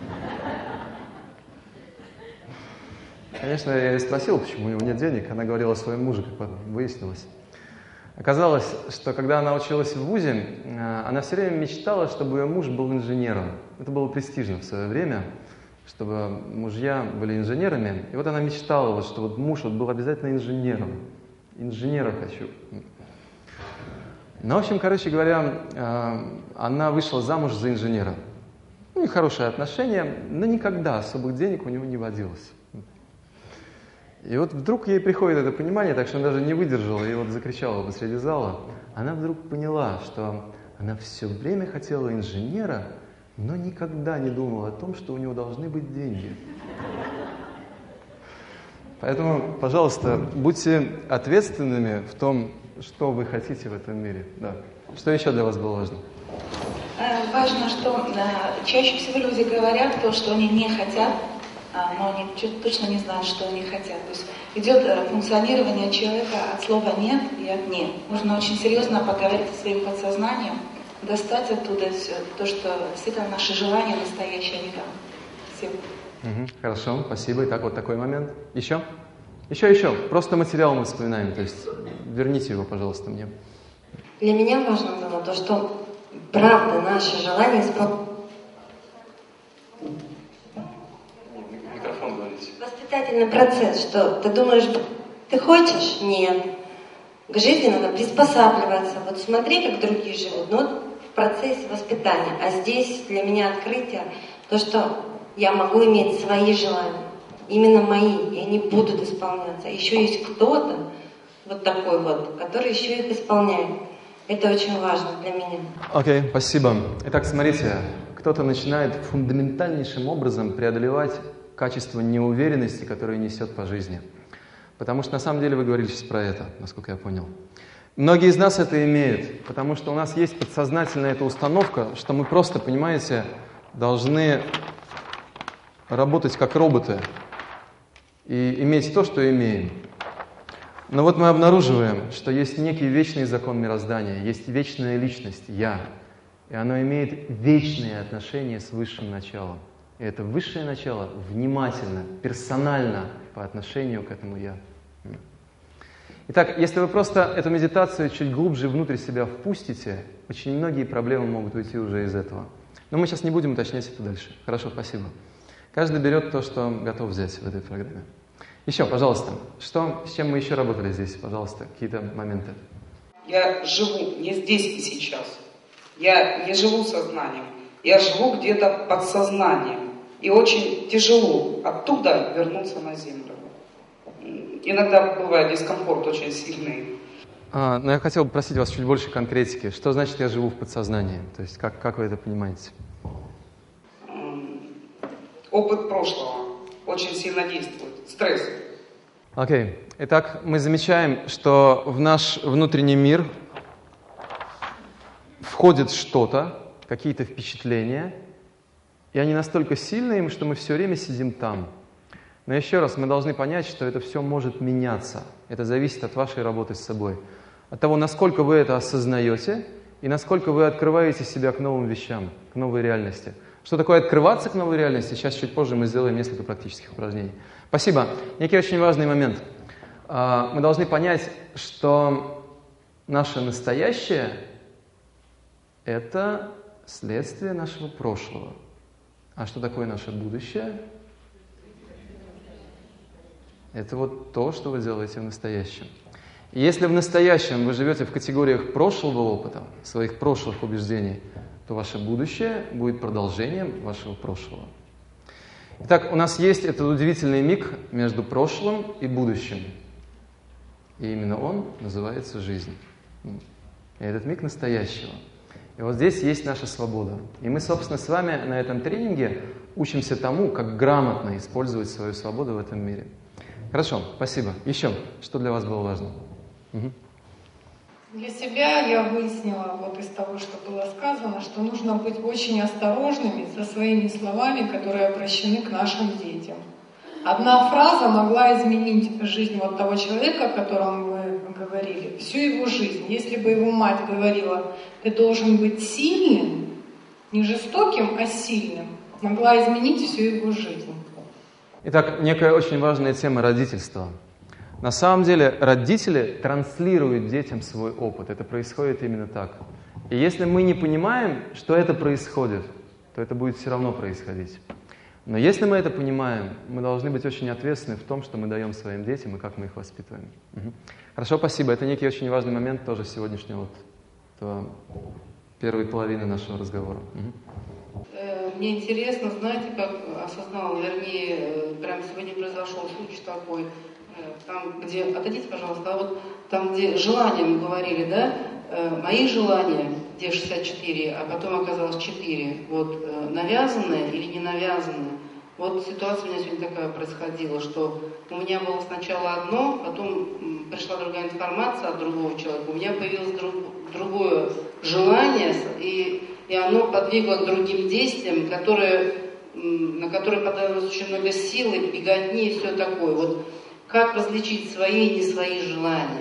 Конечно, я ее спросил, почему у него нет денег. Она говорила о своем муже, как потом выяснилось. Оказалось, что когда она училась в вузе, она все время мечтала, чтобы ее муж был инженером. Это было престижно в свое время, чтобы мужья были инженерами. И вот она мечтала, вот, что вот муж вот был обязательно инженером. Инженера хочу. Ну, в общем, короче говоря, она вышла замуж за инженера. У них хорошие отношения, но никогда особых денег у него не водилось. И вот вдруг ей приходит это понимание, так что она даже не выдержала и вот закричала посреди зала. Она вдруг поняла, что она все время хотела инженера, но никогда не думала о том, что у него должны быть деньги. Поэтому, пожалуйста, будьте ответственными в том, что вы хотите в этом мире. Да. Что еще для вас было важно? Важно, что чаще всего люди говорят то, что они не хотят, но они точно не знают, что они хотят. То есть идет функционирование человека от слова «нет» и от «нет». Нужно очень серьезно поговорить со своим подсознанием, достать оттуда все, то, что действительно наши желания настоящие, они там. Спасибо. Угу, хорошо, спасибо. Итак, вот такой момент. Еще? Еще, еще. Просто материал мы вспоминаем, то есть верните его, пожалуйста, мне. Для меня важно было то, что правда наши желания исполняются. Микрофон говорите. Воспитательный процесс, что ты думаешь, ты хочешь? Нет. К жизни надо приспосабливаться. Вот смотри, как другие живут. Ну вот в процессе воспитания. А здесь для меня открытие, то, что я могу иметь свои желания. Именно мои. И они будут исполняться. Еще есть кто-то, вот такой вот, который еще их исполняет. Это очень важно для меня. Окей, okay, спасибо. Итак, смотрите, кто-то начинает фундаментальнейшим образом преодолевать качество неуверенности, которое несет по жизни. Потому что на самом деле вы говорили сейчас про это, насколько я понял. Многие из нас это имеют, потому что у нас есть подсознательная эта установка, что мы просто, понимаете, должны работать как роботы и иметь то, что имеем. Но вот мы обнаруживаем, что есть некий вечный закон мироздания, есть вечная личность, я, и оно имеет вечные отношения с высшим началом. И это высшее начало внимательно, персонально по отношению к этому я. Итак, если вы просто эту медитацию чуть глубже внутрь себя впустите, очень многие проблемы могут уйти уже из этого. Но мы сейчас не будем уточнять это дальше. Хорошо, спасибо. Каждый берет то, что готов взять в этой программе. Еще, пожалуйста, что, с чем мы еще работали здесь? Пожалуйста, какие-то моменты. Я живу не здесь и сейчас. Я не живу сознанием. Я живу где-то подсознанием. И очень тяжело оттуда вернуться на землю. Иногда бывает дискомфорт очень сильный. А, но я хотел бы просить вас чуть больше конкретики. Что значит «я живу в подсознании»? То есть как, как вы это понимаете? Опыт прошлого очень сильно действует. Стресс. Окей. Okay. Итак, мы замечаем, что в наш внутренний мир входит что-то, какие-то впечатления, и они настолько сильные, что мы все время сидим там. Но еще раз, мы должны понять, что это все может меняться. Это зависит от вашей работы с собой. От того, насколько вы это осознаете, и насколько вы открываете себя к новым вещам, к новой реальности. Что такое открываться к новой реальности? Сейчас чуть позже мы сделаем несколько практических упражнений. Спасибо. Некий очень важный момент. Мы должны понять, что наше настоящее – это следствие нашего прошлого. А что такое наше будущее? Это вот то, что вы делаете в настоящем. И если в настоящем вы живете в категориях прошлого опыта, своих прошлых убеждений, то ваше будущее будет продолжением вашего прошлого. Итак, у нас есть этот удивительный миг между прошлым и будущим. И именно он называется жизнь. И этот миг настоящего. И вот здесь есть наша свобода. И мы, собственно, с вами на этом тренинге учимся тому, как грамотно использовать свою свободу в этом мире. Хорошо, спасибо. Еще, что для вас было важно? Угу. Для себя я выяснила вот из того, что было сказано, что нужно быть очень осторожными со своими словами, которые обращены к нашим детям. Одна фраза могла изменить жизнь вот того человека, о котором вы говорили, всю его жизнь. Если бы его мать говорила, ты должен быть сильным, не жестоким, а сильным, могла изменить всю его жизнь. Итак, некая очень важная тема родительства. На самом деле родители транслируют детям свой опыт. Это происходит именно так. И если мы не понимаем, что это происходит, то это будет все равно происходить. Но если мы это понимаем, мы должны быть очень ответственны в том, что мы даем своим детям и как мы их воспитываем. Угу. Хорошо, спасибо. Это некий очень важный момент тоже сегодняшнего вот, первой половины нашего разговора. Угу. Мне интересно, знаете, как осознал, вернее, прямо сегодня произошел случай такой, там, где, отойдите, пожалуйста, а вот там, где желания мы говорили, да, мои желания, где шестьдесят четыре, а потом оказалось четыре, вот, навязанные или не навязанные. Вот ситуация у меня сегодня такая происходила, что у меня было сначала одно, потом пришла другая информация от другого человека, у меня появилось друг, другое желание, и, и оно подвигло к другим действиям, которые, на которые подалось очень много силы, беготни и все такое. Вот как различить свои и не свои желания?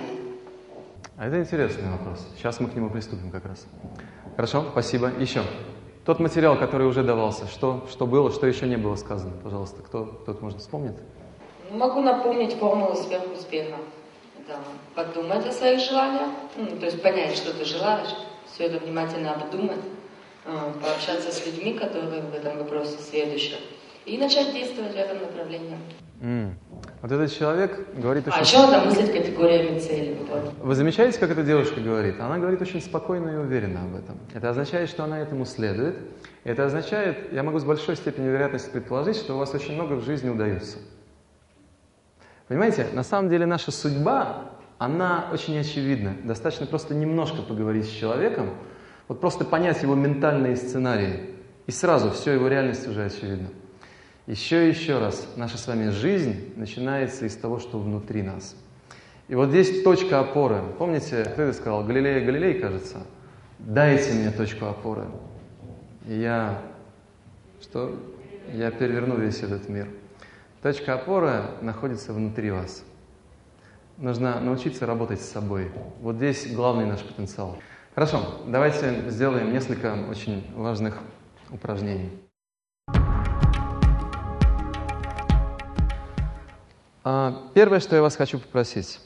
А это интересный вопрос. Сейчас мы к нему приступим как раз. Хорошо, спасибо. Еще. Тот материал, который уже давался, что, что было, что еще не было сказано, пожалуйста, кто, кто-то, может, вспомнит? Могу напомнить формулу сверхуспеха. Да. Подумать о своих желаниях, ну, то есть понять, что ты желаешь, все это внимательно обдумать, пообщаться с людьми, которые в этом вопросе следующие, и начать действовать в этом направлении. Mm. Вот этот человек говорит очень... А еще надо мыслить категориями целей. Вот. Вы замечаете, как эта девушка говорит? Она говорит очень спокойно и уверенно об этом. Это означает, что она этому следует. Это означает, я могу с большой степенью вероятности предположить, что у вас очень много в жизни удается. Понимаете, на самом деле наша судьба, она очень очевидна. Достаточно просто немножко поговорить с человеком, вот просто понять его ментальные сценарии, и сразу все его реальность уже очевидна. Еще и еще раз, наша с вами жизнь начинается из того, что внутри нас. И вот здесь точка опоры. Помните, кто это сказал? Галилей Галилей, кажется. Дайте мне точку опоры. И я, что? Я переверну весь этот мир. Точка опоры находится внутри вас. Нужно научиться работать с собой. Вот здесь главный наш потенциал. Хорошо, давайте сделаем несколько очень важных упражнений. Первое, что я вас хочу попросить.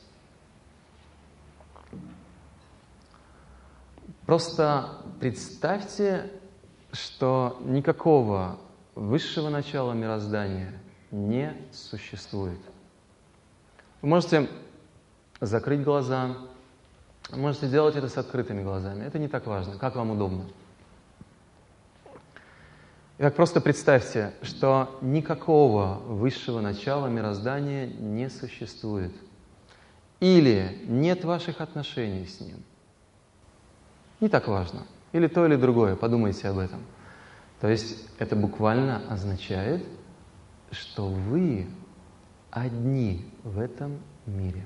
Просто представьте, что никакого высшего начала мироздания не существует. Вы можете закрыть глаза, можете делать это с открытыми глазами. Это не так важно, как вам удобно. Итак, просто представьте, что никакого высшего начала мироздания не существует. Или нет ваших отношений с ним. Не так важно. Или то, или другое. Подумайте об этом. То есть это буквально означает, что вы одни в этом мире.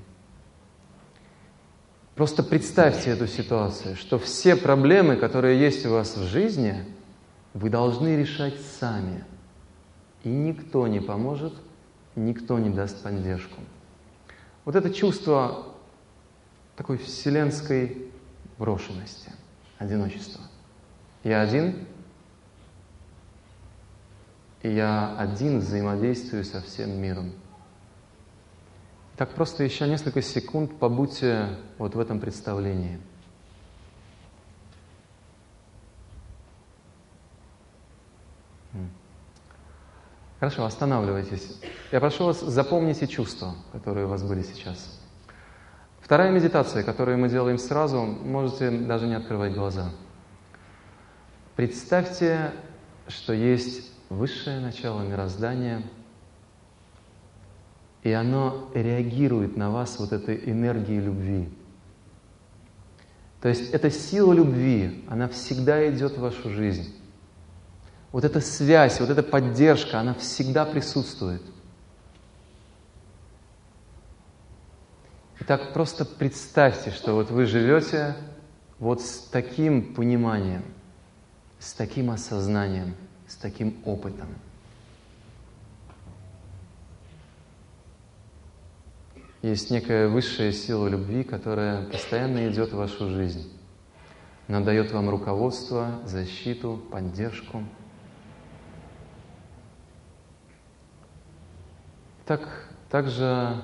Просто представьте эту ситуацию, что все проблемы, которые есть у вас в жизни, вы должны решать сами. И никто не поможет, никто не даст поддержку. Вот это чувство такой вселенской брошенности, одиночества. Я один, и я один взаимодействую со всем миром. Так просто еще несколько секунд побудьте вот в этом представлении. Хорошо, останавливайтесь. Я прошу вас, запомните чувства, которые у вас были сейчас. Вторая медитация, которую мы делаем сразу, можете даже не открывать глаза. Представьте, что есть высшее начало мироздания, и оно реагирует на вас вот этой энергией любви. То есть эта сила любви, она всегда идет в вашу жизнь. Вот эта связь, вот эта поддержка, она всегда присутствует. Итак, просто представьте, что вот вы живете вот с таким пониманием, с таким осознанием, с таким опытом. Есть некая высшая сила любви, которая постоянно идет в вашу жизнь. Она дает вам руководство, защиту, поддержку. Так, также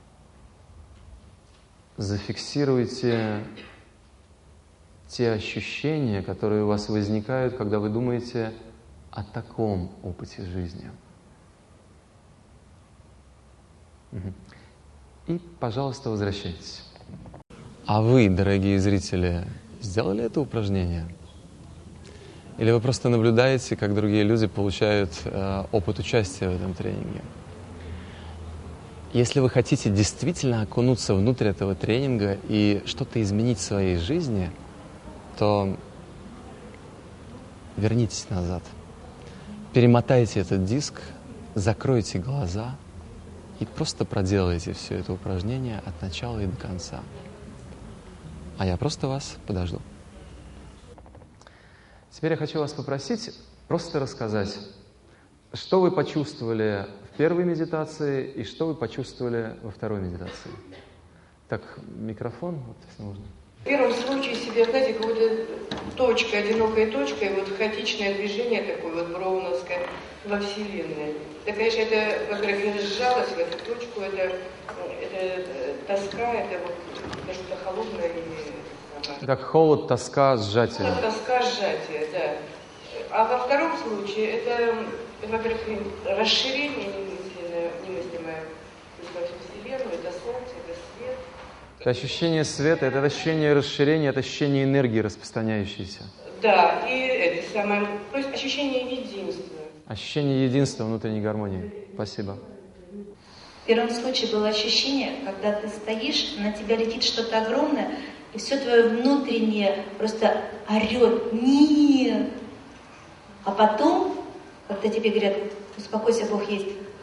зафиксируйте те ощущения, которые у вас возникают, когда вы думаете о таком опыте жизни. Угу. И, пожалуйста, возвращайтесь. А вы, дорогие зрители, сделали это упражнение? Или вы просто наблюдаете, как другие люди получают э, опыт участия в этом тренинге? Если вы хотите действительно окунуться внутрь этого тренинга и что-то изменить в своей жизни, то вернитесь назад, перемотайте этот диск, закройте глаза и просто проделайте все это упражнение от начала и до конца. А я просто вас подожду. Теперь я хочу вас попросить просто рассказать, что вы почувствовали в первой медитации и что вы почувствовали во второй медитации. Так, микрофон, вот если можно. В первом случае себе, знаете, какая-то точка, одинокая точка, и вот хаотичное движение такое вот броуновское во Вселенной. Да, конечно, это, во-первых, я сжалась в эту точку, это, это тоска, это вот это что-то холодное и... Так, холод, тоска, сжатие. Холод, тоска, сжатие, да. А во втором случае это, во-первых, расширение немыслимое, немыслимое во всю Вселенную, это солнце, это свет. Это ощущение света, это ощущение расширения, это ощущение энергии распространяющейся. Да, и это самое, то есть ощущение единства. Ощущение единства, внутренней гармонии. Спасибо. В первом случае было ощущение, когда ты стоишь, на тебя летит что-то огромное, и все твое внутреннее просто орет «нет». А потом, когда тебе говорят «успокойся, Бог есть»,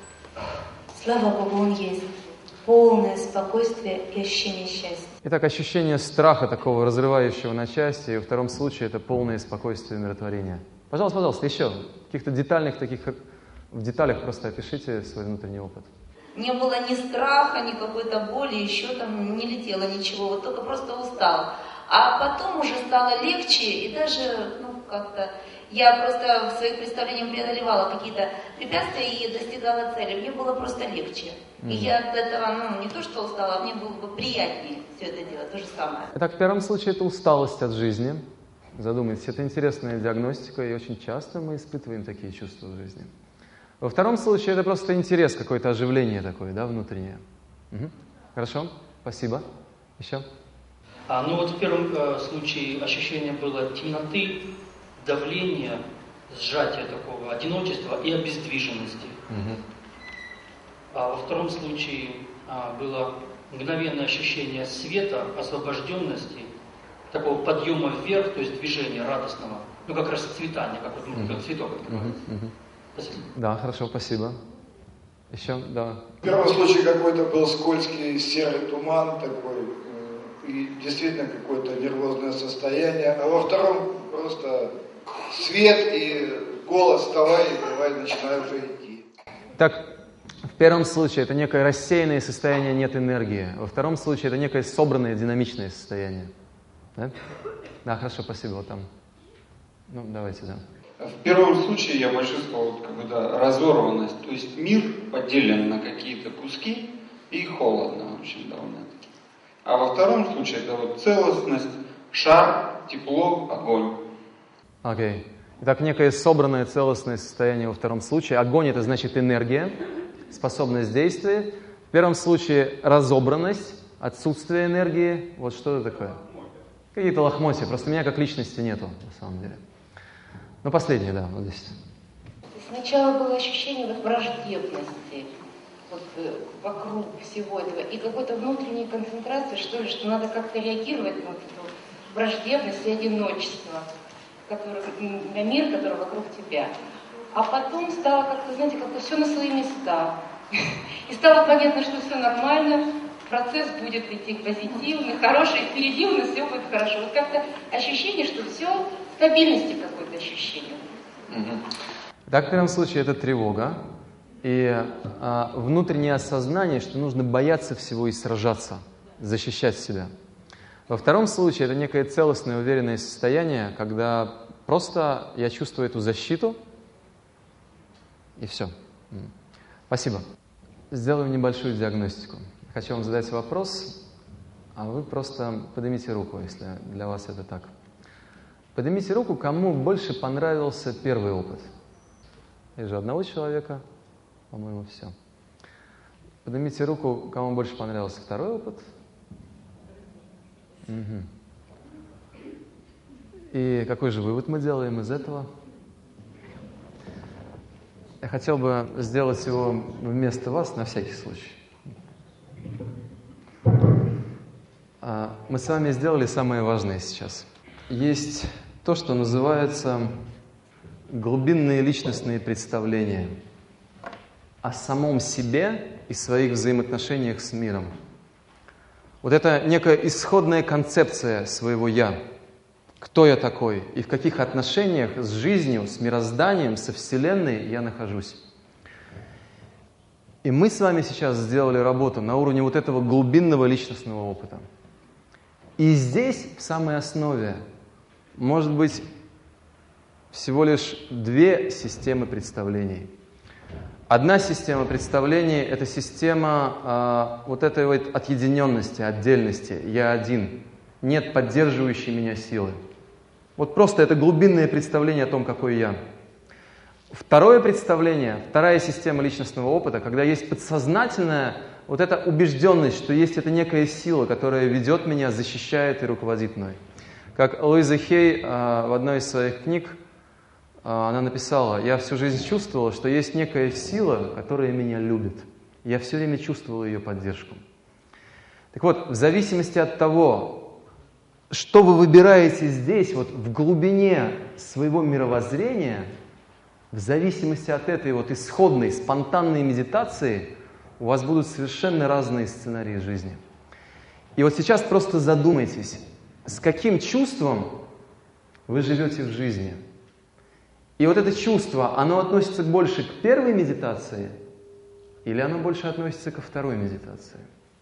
слава Богу, Он есть. Полное спокойствие и ощущение счастья. Итак, ощущение страха, такого разрывающего на части, и во втором случае это полное спокойствие и умиротворение. Пожалуйста, пожалуйста, еще. Каких-то детальных таких, в деталях просто опишите свой внутренний опыт. Не было ни страха, ни какой-то боли, еще там не летело ничего, вот только просто устал. А потом уже стало легче, и даже, ну, как-то... Я просто в своих представлениях преодолевала какие-то препятствия и достигала цели. Мне было просто легче. Mm-hmm. И я от этого, ну, не то что устала, а мне было бы приятнее все это делать, то же самое. Итак, в первом случае это усталость от жизни. Задумайтесь, это интересная диагностика, и очень часто мы испытываем такие чувства в жизни. Во втором случае это просто интерес, какое-то оживление такое, да, внутреннее. Угу. Хорошо, спасибо. Еще? А, ну вот в первом э, случае ощущение было темноты, давления, сжатия такого, одиночества и обездвиженности. Угу. А во втором случае а, было мгновенное ощущение света, освобожденности, такого подъема вверх, то есть движения радостного, ну как расцветание, как, вот, угу. как цветок открывается. Угу. Угу. Да, хорошо, спасибо. Еще, да. В первом случае какой-то был скользкий серый туман такой, и действительно какое-то нервозное состояние, а во втором просто свет и голос «вставай, давай, начинай уже идти». Так, в первом случае это некое рассеянное состояние, нет энергии. Во втором случае это некое собранное, динамичное состояние. Да? Да, хорошо, спасибо. Вот там. Ну, давайте, да. В первом случае я почувствовал вот какую-то разорванность, то есть мир поделен на какие-то куски и холодно, в общем, довольно-таки. А во втором случае это вот целостность, шар, тепло, огонь. Окей. Okay. Итак, некое собранное целостное состояние во втором случае. Огонь — это значит энергия, способность действия. В первом случае разобранность, отсутствие энергии. Вот что это такое? Какие-то лохмотья. Просто меня как личности нету, на самом деле. Ну, последнее, да, вот здесь. Сначала было ощущение вот враждебности вот, вокруг всего этого и какой-то внутренней концентрации, что ли, что надо как-то реагировать на вот эту враждебность и одиночество, который, на мир, который вокруг тебя. А потом стало как-то, знаете, как-то все на свои места. И стало понятно, что все нормально, процесс будет идти позитивный, хороший, впереди у нас все будет хорошо. Вот как-то ощущение, что все, стабильности какое-то ощущение. Так, в первом случае это тревога и а, внутреннее осознание, что нужно бояться всего и сражаться, защищать себя. Во втором случае это некое целостное, уверенное состояние, когда просто я чувствую эту защиту, и все. Спасибо. Сделаем небольшую диагностику. Хочу вам задать вопрос, а вы просто поднимите руку, если для вас это так. Поднимите руку, кому больше понравился первый опыт. Есть же одного человека, по-моему, все. Поднимите руку, кому больше понравился второй опыт. Угу. И какой же вывод мы делаем из этого? Я хотел бы сделать его вместо вас на всякий случай. Мы с вами сделали самое важное сейчас. Есть то, что называется глубинные личностные представления о самом себе и своих взаимоотношениях с миром. Вот это некая исходная концепция своего «я». Кто я такой и в каких отношениях с жизнью, с мирозданием, со Вселенной я нахожусь. И мы с вами сейчас сделали работу на уровне вот этого глубинного личностного опыта. И здесь, в самой основе, может быть всего лишь две системы представлений. Одна система представлений – это система э, вот этой вот отъединенности, отдельности. Я один. Нет поддерживающей меня силы. Вот просто это глубинное представление о том, какой я. Второе представление, вторая система личностного опыта, когда есть подсознательная вот эта убежденность, что есть эта некая сила, которая ведет меня, защищает и руководит мной. Как Луиза Хей э, в одной из своих книг, э, она написала: «Я всю жизнь чувствовала, что есть некая сила, которая меня любит. Я все время чувствовала ее поддержку». Так вот, в зависимости от того, что вы выбираете здесь, вот в глубине своего мировоззрения, в зависимости от этой вот исходной, спонтанной медитации, у вас будут совершенно разные сценарии жизни. И вот сейчас просто задумайтесь, с каким чувством вы живете в жизни. И вот это чувство, оно относится больше к первой медитации или оно больше относится ко второй медитации?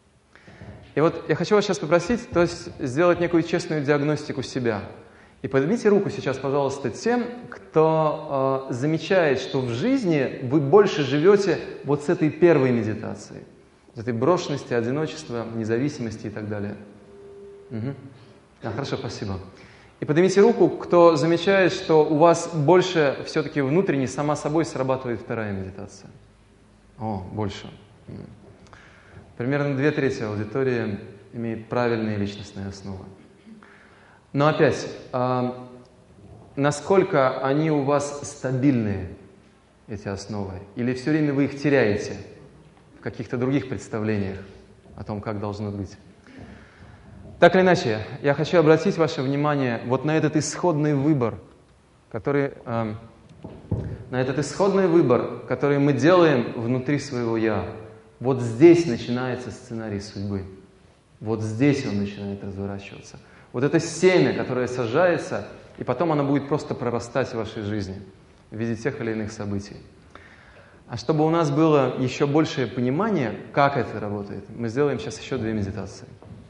И вот я хочу вас сейчас попросить, то есть сделать некую честную диагностику себя. И поднимите руку сейчас, пожалуйста, тем, кто э, замечает, что в жизни вы больше живете вот с этой первой медитацией, с этой брошенности, одиночества, независимости и так далее. Угу. А, хорошо, спасибо. И поднимите руку, кто замечает, что у вас больше все-таки внутренне, сама собой срабатывает вторая медитация. О, больше. Примерно две трети аудитории имеет правильные личностные основы. Но опять, э, насколько они у вас стабильные, эти основы? Или все время вы их теряете в каких-то других представлениях о том, как должно быть? Так или иначе, я хочу обратить ваше внимание вот на этот исходный выбор, который э, на этот исходный выбор, который мы делаем внутри своего «я». Вот здесь начинается сценарий судьбы. Вот здесь он начинает разворачиваться. Вот это семя, которое сажается, и потом оно будет просто прорастать в вашей жизни в виде тех или иных событий. А чтобы у нас было еще большее понимание, как это работает, мы сделаем сейчас еще две медитации.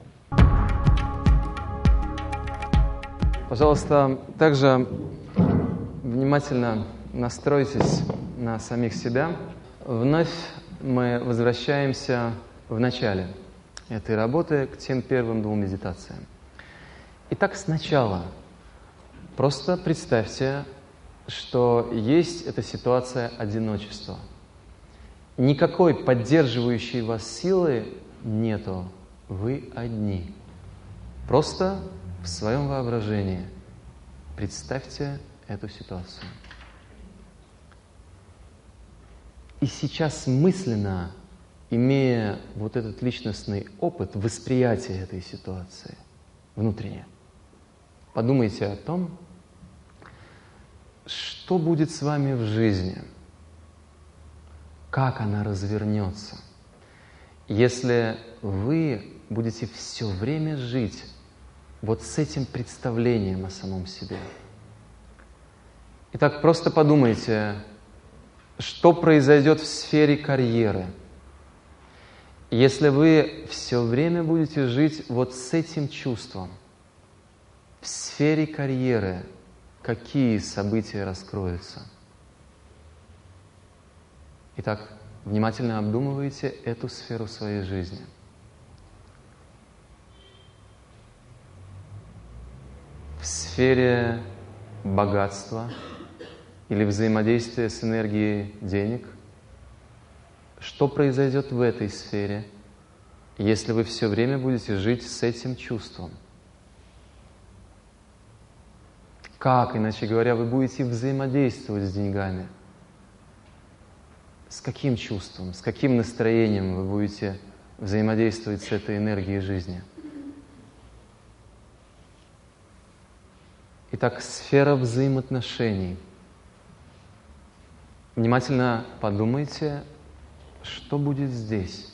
Пожалуйста, также внимательно настройтесь на самих себя. Вновь мы возвращаемся в начале этой работы к тем первым двум медитациям. Итак, сначала просто представьте, что есть эта ситуация одиночества. Никакой поддерживающей вас силы нету. Вы одни. Просто в своем воображении представьте эту ситуацию. И сейчас мысленно, имея вот этот личностный опыт восприятия этой ситуации внутренне, подумайте о том, что будет с вами в жизни, как она развернется, если вы будете все время жить вот с этим представлением о самом себе. Итак, просто подумайте, что произойдет в сфере карьеры, если вы все время будете жить вот с этим чувством. В сфере карьеры какие события раскроются? Итак, внимательно обдумывайте эту сферу своей жизни. В сфере богатства или взаимодействия с энергией денег, что произойдет в этой сфере, если вы все время будете жить с этим чувством? Как, иначе говоря, вы будете взаимодействовать с деньгами? С каким чувством, с каким настроением вы будете взаимодействовать с этой энергией жизни? Итак, сфера взаимоотношений. Внимательно подумайте, что будет здесь.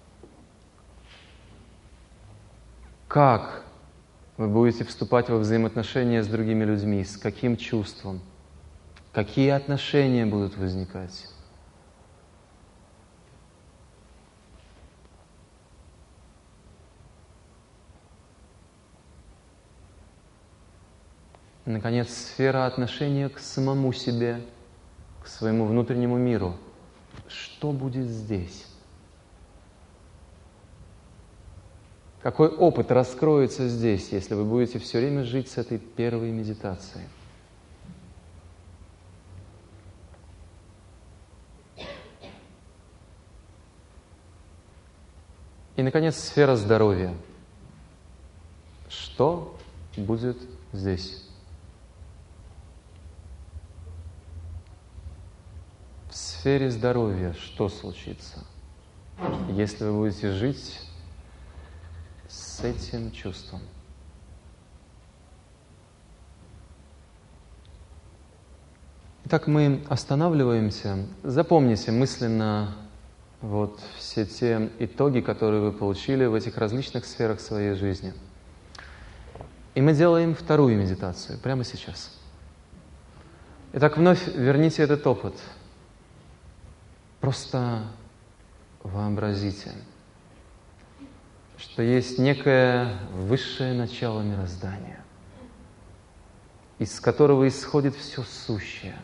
Как вы будете вступать во взаимоотношения с другими людьми, с каким чувством, какие отношения будут возникать. Наконец, сфера отношения к самому себе, к своему внутреннему миру. Что будет здесь? Какой опыт раскроется здесь, если вы будете все время жить с этой первой медитацией? И, наконец, сфера здоровья. Что будет здесь? В сфере здоровья что случится, если вы будете жить с этим чувством? Итак, мы останавливаемся. Запомните мысленно вот все те итоги, которые вы получили в этих различных сферах своей жизни. И мы делаем вторую медитацию прямо сейчас. Итак, вновь верните этот опыт. Просто вообразите, что есть некое высшее начало мироздания, из которого исходит все сущее.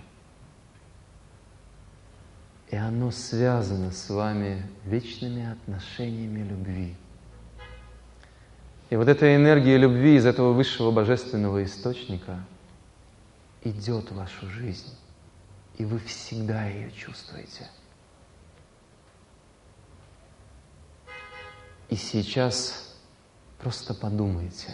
И оно связано с вами вечными отношениями любви. И вот эта энергия любви из этого высшего божественного источника идет в вашу жизнь, и вы всегда ее чувствуете. И сейчас просто подумайте,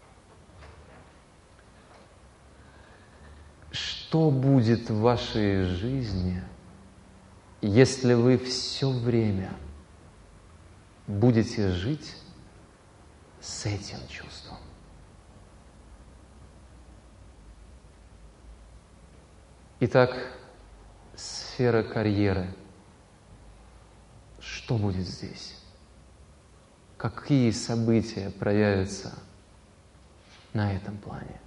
что будет в вашей жизни, если вы все время будете жить с этим чувством. Итак, сфера карьеры. Что будет здесь? Какие события проявятся на этом плане?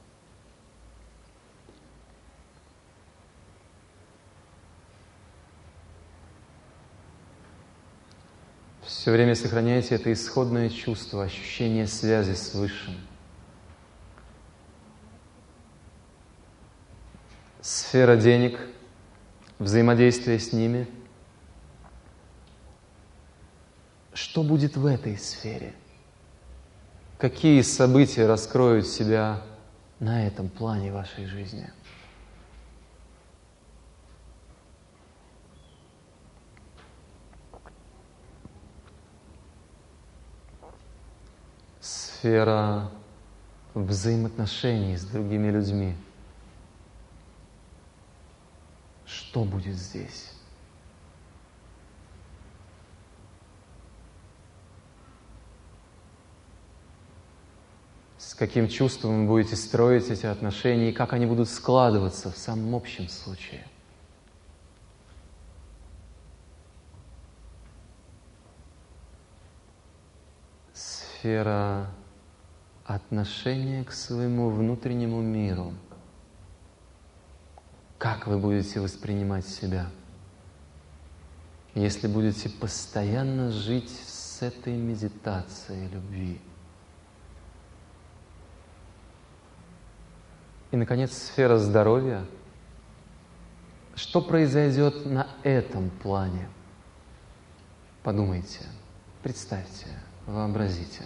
Все время сохраняйте это исходное чувство, ощущение связи с Высшим. Сфера денег, взаимодействие с ними. Что будет в этой сфере? Какие события раскроют себя на этом плане вашей жизни? Сфера взаимоотношений с другими людьми. Что будет здесь? С каким чувством вы будете строить эти отношения и как они будут складываться в самом общем случае? Сфера отношения к своему внутреннему миру. Как вы будете воспринимать себя, если будете постоянно жить с этой медитацией любви? И, наконец, сфера здоровья. Что произойдет на этом плане? Подумайте, представьте, вообразите.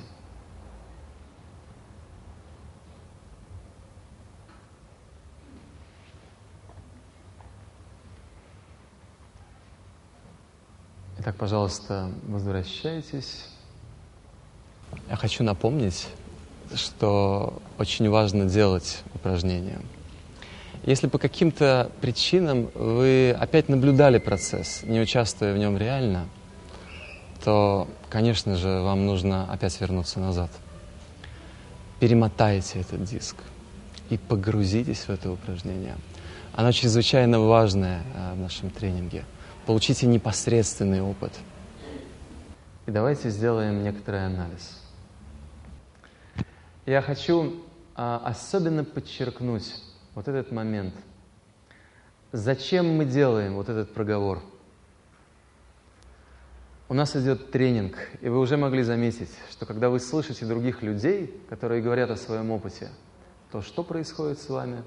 Итак, пожалуйста, возвращайтесь. Я хочу напомнить, что очень важно делать упражнения. Если по каким-то причинам вы опять наблюдали процесс, не участвуя в нем реально, то, конечно же, вам нужно опять вернуться назад. Перемотайте этот диск и погрузитесь в это упражнение. Оно чрезвычайно важное в нашем тренинге. Получите непосредственный опыт. И давайте сделаем некоторый анализ. Я хочу а, особенно подчеркнуть вот этот момент. Зачем мы делаем вот этот проговор? У нас идет тренинг, и вы уже могли заметить, что когда вы слышите других людей, которые говорят о своем опыте, то что происходит с вами?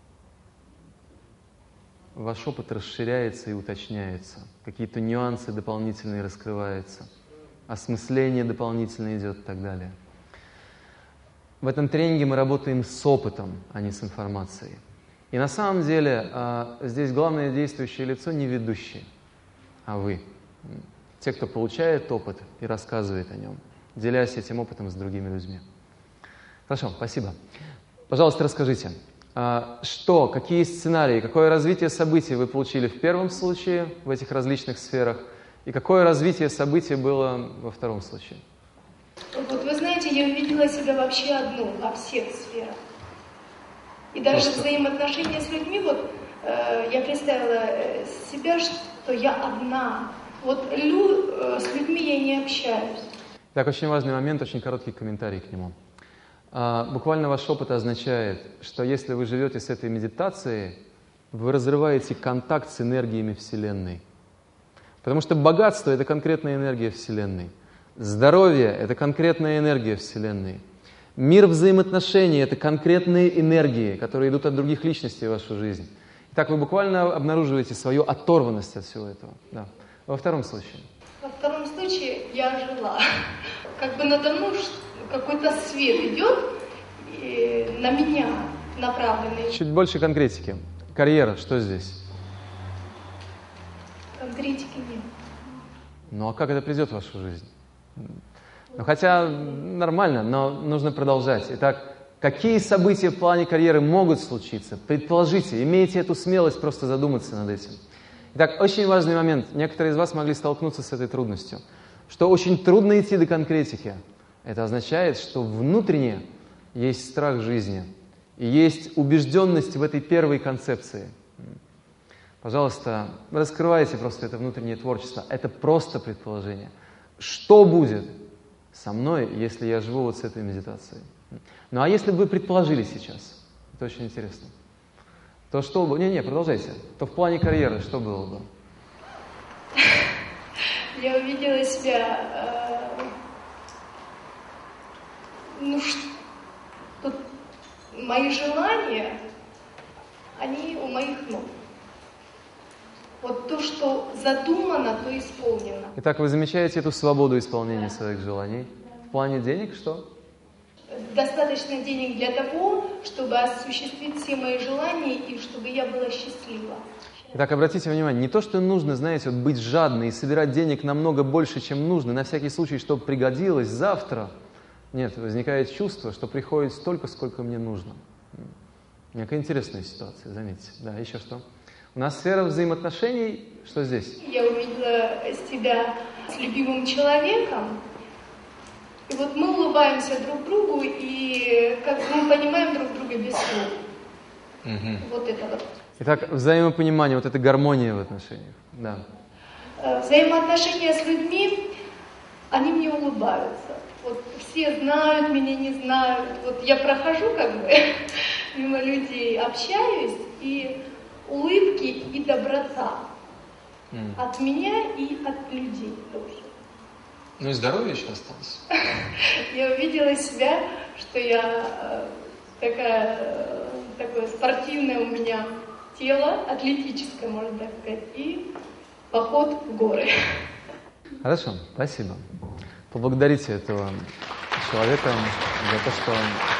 Ваш опыт расширяется и уточняется, какие-то нюансы дополнительные раскрываются, осмысление дополнительно идет и так далее. В этом тренинге мы работаем с опытом, а не с информацией. И на самом деле здесь главное действующее лицо не ведущий, а вы. Те, кто получает опыт и рассказывает о нем, делясь этим опытом с другими людьми. Хорошо, спасибо. Пожалуйста, расскажите, что, какие сценарии, какое развитие событий вы получили в первом случае в этих различных сферах, и какое развитие событий было во втором случае? Вот вы знаете, я увидела себя вообще одну во всех сферах. И даже Просто... взаимоотношения с людьми, вот э, я представила э, себя, что я одна. Вот лю, э, с людьми я не общаюсь. Так, очень важный момент, очень короткий комментарий к нему. А, буквально ваш опыт означает, что если вы живете с этой медитацией, вы разрываете контакт с энергиями Вселенной. Потому что богатство – это конкретная энергия Вселенной. Здоровье – это конкретная энергия Вселенной. Мир взаимоотношений – это конкретные энергии, которые идут от других личностей в вашу жизнь. Итак, вы буквально обнаруживаете свою оторванность от всего этого. Да. Во втором случае? Во втором случае я жила. Как бы надо мной какой-то свет идет и на меня направленный. Чуть больше конкретики. Карьера, что здесь? Конкретики нет. Ну а как это придет в вашу жизнь? Ну, хотя нормально, но нужно продолжать. Итак, какие события в плане карьеры могут случиться? Предположите, имейте эту смелость просто задуматься над этим. Итак, очень важный момент. Некоторые из вас могли столкнуться с этой трудностью, что очень трудно идти до конкретики. Это означает, что внутренне есть страх жизни и есть убежденность в этой первой концепции. Пожалуйста, раскрывайте просто это внутреннее творчество. Это просто предположение. Что будет со мной, если я живу вот с этой медитацией? Ну а если бы вы предположили сейчас, это очень интересно, то что бы... Не-не, продолжайте. То в плане карьеры что было бы? Я увидела себя... Э, ну что... Мои желания, они у моих ног. Вот то, что задумано, то исполнено. Итак, вы замечаете эту свободу исполнения своих желаний? В плане денег что? Достаточно денег для того, чтобы осуществить все мои желания и чтобы я была счастлива. Итак, обратите внимание, не то, что нужно, знаете, вот быть жадной и собирать денег намного больше, чем нужно, на всякий случай, чтобы пригодилось завтра. Нет, возникает чувство, что приходит столько, сколько мне нужно. Некая интересная ситуация, заметьте. Да, еще что? У нас сфера взаимоотношений. Что здесь? Я увидела себя с любимым человеком. И вот мы улыбаемся друг другу, и как мы понимаем друг друга без слов. Угу. Вот это вот. Итак, взаимопонимание, вот эта гармония в отношениях. Да. Взаимоотношения с людьми, они мне улыбаются. Вот все знают меня, не знают. Вот я прохожу как бы мимо людей, общаюсь, и улыбки и доброта mm. от меня и от людей тоже. Ну и здоровье еще осталось. Я увидела себя, что я такая, такое спортивное у меня тело, атлетическое, можно так сказать, и поход в горы. Хорошо, спасибо. Поблагодарите этого человека за то, что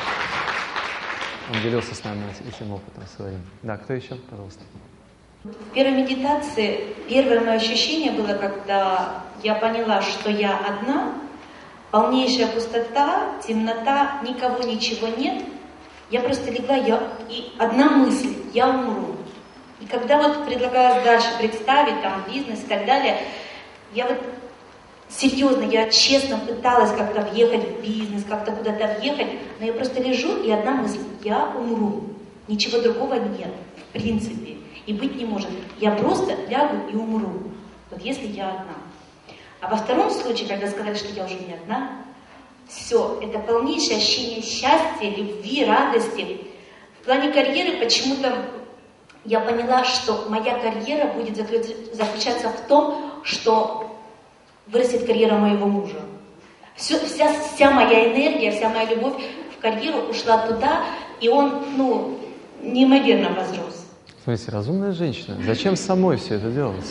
он делился с нами этим опытом своим. Да, кто еще? Пожалуйста. В первой медитации первое мое ощущение было, когда я поняла, что я одна, полнейшая пустота, темнота, никого, ничего нет. Я просто легла, я, и одна мысль, я умру. И когда вот предлагалось дальше представить, там, бизнес и так далее, я вот серьезно, я честно пыталась как-то въехать в бизнес, как-то куда-то въехать, но я просто лежу, и одна мысль, я умру. Ничего другого нет, в принципе, и быть не может. Я просто лягу и умру, вот если я одна. А во втором случае, когда сказали, что я уже не одна, все, это полнейшее ощущение счастья, любви, радости. В плане карьеры почему-то я поняла, что моя карьера будет заключаться в том, что вырастет карьера моего мужа. Все, вся, вся моя энергия, вся моя любовь в карьеру ушла туда, и он, ну, неимоверно возрос. Смотрите, разумная женщина. Зачем самой все это делать?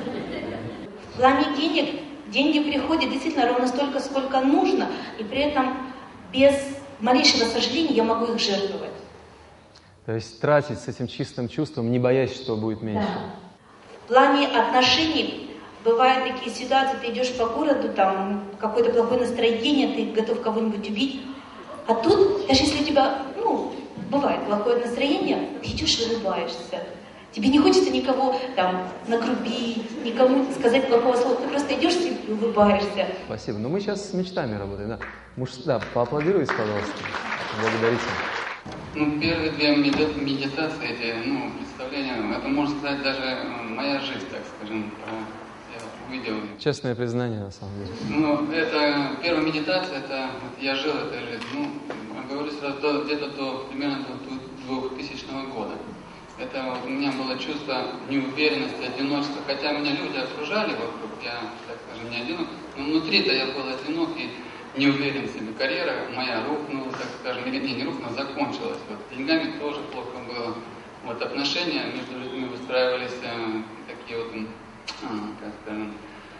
В плане денег, деньги приходят действительно ровно столько, сколько нужно, и при этом без малейшего сожаления я могу их жертвовать. То есть тратить с этим чистым чувством, не боясь, что будет меньше. Да. В плане отношений бывают такие ситуации, ты идешь по городу, там какое-то плохое настроение, ты готов кого-нибудь убить. А тут, даже если у тебя, ну, бывает плохое настроение, ты идешь и улыбаешься. Тебе не хочется никого там нагрубить, никому сказать плохого слова. Ты просто идешь и улыбаешься. Спасибо. Но мы сейчас с мечтами работаем. Да, Муж, да поаплодируйте, пожалуйста. Благодарите. Ну, первые две медитации, эти, ну, представления, это, можно сказать, даже моя жизнь, так скажем, я увидел. Честное признание, на самом деле. Ну, это, первая медитация, это, вот я жил этой жизнью, ну, говорю сразу, до, где-то до, примерно до двухтысячного года. Это вот, у меня было чувство неуверенности, одиночества, хотя меня люди окружали вокруг, я, так скажем, не одинок, но внутри-то я был одинок и не уверен в себе. Карьера моя рухнула, так скажем, или не, не рухнула, закончилась. Вот. Деньгами тоже плохо было. Вот отношения между людьми выстраивались э, такие вот, э, как скажем,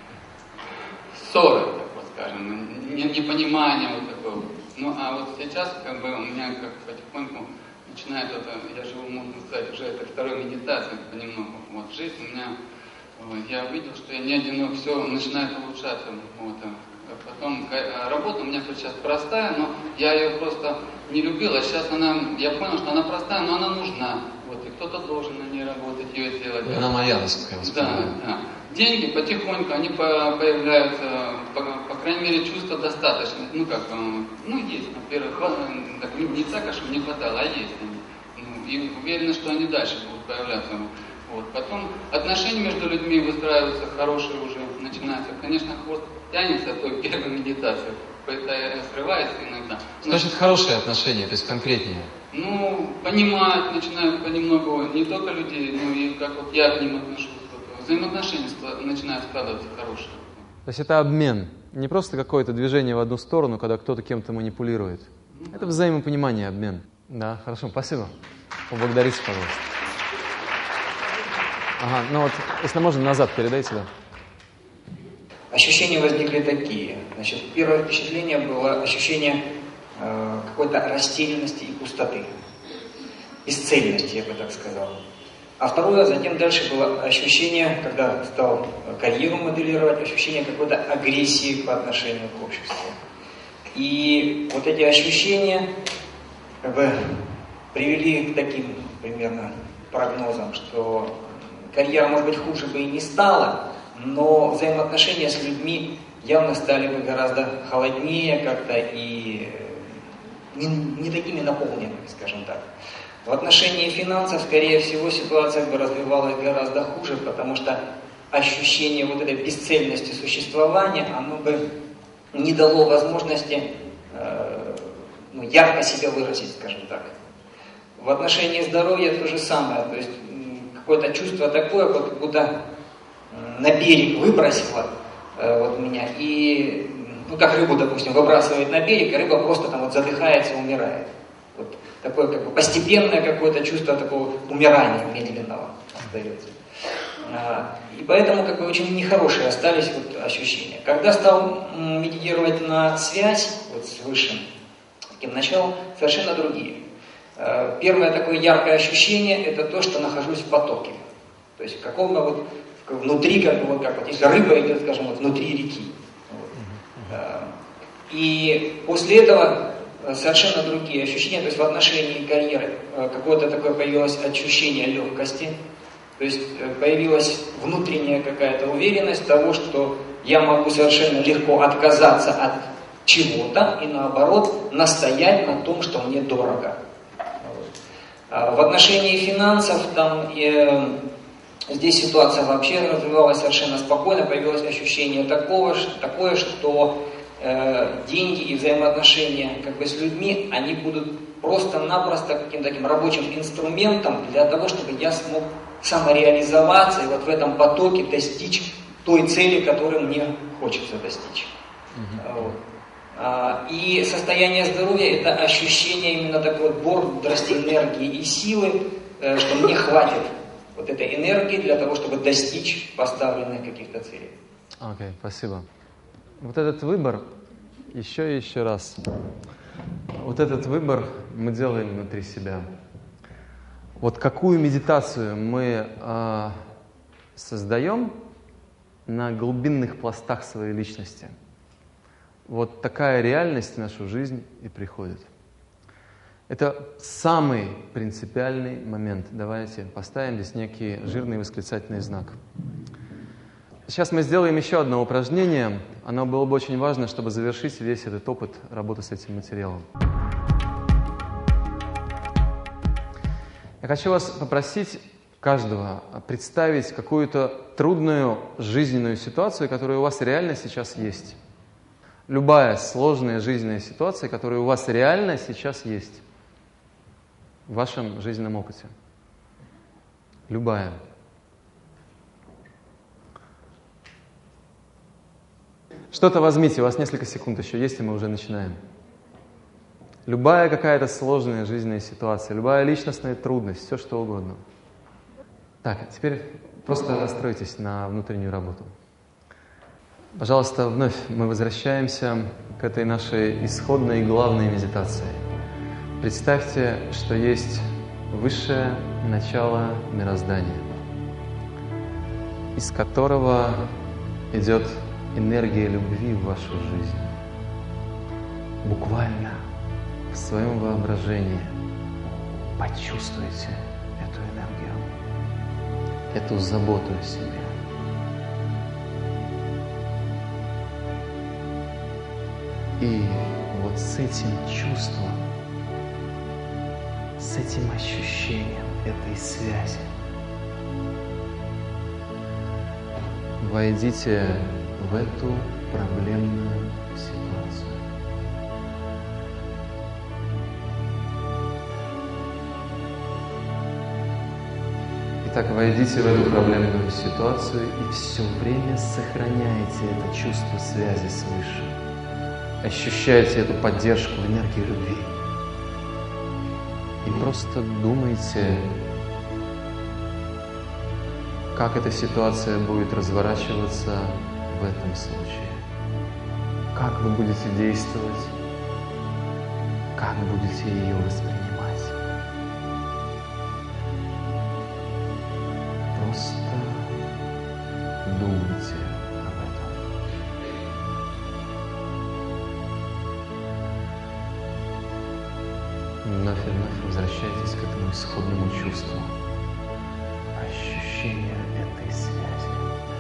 ссоры, так вот скажем, не, непонимание вот такого. Ну а вот сейчас как бы у меня как потихоньку начинает это, я живу, можно сказать, уже это второй медитацией понемногу. Вот жизнь у меня, вот, я увидел, что я не одинок, все начинает улучшаться. Вот, потом работа у меня хоть сейчас простая, но я ее просто не любил, а сейчас она, я понял, что она простая, но она нужна. Вот, и кто-то должен на ней работать, ее делать. Она моя, насколько я Да, да. Деньги потихоньку, они появляются, по, по крайней мере, чувства достаточно. Ну как, ну есть, во-первых, так, не так, а чтобы не хватало, а есть они. Ну, и уверены, что они дальше будут появляться. Вот. Потом отношения между людьми выстраиваются хорошие уже, начинаются. Конечно, хвост тянется от той первой медитации, поэтому срывается иногда. Но, Значит, хорошие отношения, то есть конкретнее. ну, понимать начинают понемногу не только людей, но и как вот я к ним отношусь. Вот, взаимоотношения склад- начинают складываться хорошие. То есть это обмен. Не просто какое-то движение в одну сторону, когда кто-то кем-то манипулирует. Это взаимопонимание, обмен. Да, хорошо, спасибо. Поблагодарите, пожалуйста. Ага, ну вот, если можно, назад передайте, да. Ощущения возникли такие. Значит, первое впечатление было ощущение э, какой-то растерянности и пустоты. Бесцельности, я бы так сказал. А второе, затем дальше было ощущение, когда стал карьеру моделировать, ощущение какой-то агрессии по отношению к обществу. И вот эти ощущения как бы привели к таким примерно прогнозам, что карьера, может быть, хуже бы и не стала, но взаимоотношения с людьми явно стали бы гораздо холоднее как-то и не, не такими наполненными, скажем так. В отношении финансов, скорее всего, ситуация бы развивалась гораздо хуже, потому что ощущение вот этой бесцельности существования, оно бы не дало возможности э, ну, ярко себя выразить, скажем так. В отношении здоровья то же самое, то есть какое-то чувство такое, вот будто на берег выбросило э, вот меня, и, ну, как рыбу, допустим, выбрасывает на берег, и рыба просто там вот задыхается, умирает. Вот такое как бы постепенное какое-то чувство такого умирания медленного остается. А, и поэтому как бы очень нехорошие остались вот ощущения. Когда стал медитировать на связь вот с Высшим, таким началом, совершенно другие. А, первое такое яркое ощущение — это то, что нахожусь в потоке. То есть в каком-то вот внутри, как бы вот как вот, если рыба идет, скажем, вот внутри реки. Вот. А, и после этого совершенно другие ощущения, то есть в отношении карьеры какое-то такое появилось ощущение легкости, то есть появилась внутренняя какая-то уверенность того, что я могу совершенно легко отказаться от чего-то и наоборот настоять на том, что мне дорого. В отношении финансов там э, здесь ситуация вообще развивалась совершенно спокойно, появилось ощущение такого, такое, что деньги и взаимоотношения как бы с людьми, они будут просто-напросто каким-то таким рабочим инструментом для того, чтобы я смог самореализоваться и вот в этом потоке достичь той цели, которую мне хочется достичь. Mm-hmm. Вот. А, и состояние здоровья — это ощущение именно такой бодрости, энергии и силы, что мне хватит вот этой энергии для того, чтобы достичь поставленных каких-то целей. Окей, okay, спасибо. Вот этот выбор, еще и еще раз, вот этот выбор мы делаем внутри себя. Вот какую медитацию мы э, создаем на глубинных пластах своей личности, вот такая реальность в нашу жизнь и приходит. Это самый принципиальный момент. Давайте поставим здесь некий жирный восклицательный знак. Сейчас мы сделаем еще одно упражнение. Оно было бы очень важно, чтобы завершить весь этот опыт работы с этим материалом. Я хочу вас попросить, каждого, представить какую-то трудную жизненную ситуацию, которая у вас реально сейчас есть. Любая сложная жизненная ситуация, которая у вас реально сейчас есть в вашем жизненном опыте. Любая. Что-то возьмите, у вас несколько секунд еще есть, и мы уже начинаем. Любая какая-то сложная жизненная ситуация, любая личностная трудность, все что угодно. Так, теперь просто настройтесь на внутреннюю работу. Пожалуйста, вновь мы возвращаемся к этой нашей исходной и главной медитации. Представьте, что есть высшее начало мироздания, из которого идет энергия любви в вашу жизнь. Буквально в своем воображении почувствуйте эту энергию, эту заботу о себе. И вот с этим чувством, с этим ощущением этой связи войдите в эту проблемную ситуацию. Итак, войдите в эту проблемную ситуацию и все время сохраняйте это чувство связи с Высшим. Ощущайте эту поддержку энергии любви. И просто думайте, как эта ситуация будет разворачиваться в этом случае. Как вы будете действовать, как будете ее воспринимать. Просто думайте об этом. Вновь и вновь возвращайтесь к этому исходному чувству, ощущению этой связи.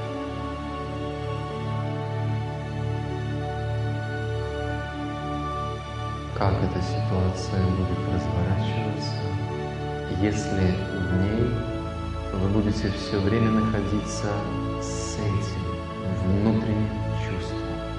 Как эта ситуация будет разворачиваться, если в ней вы будете все время находиться с этим внутренним чувством.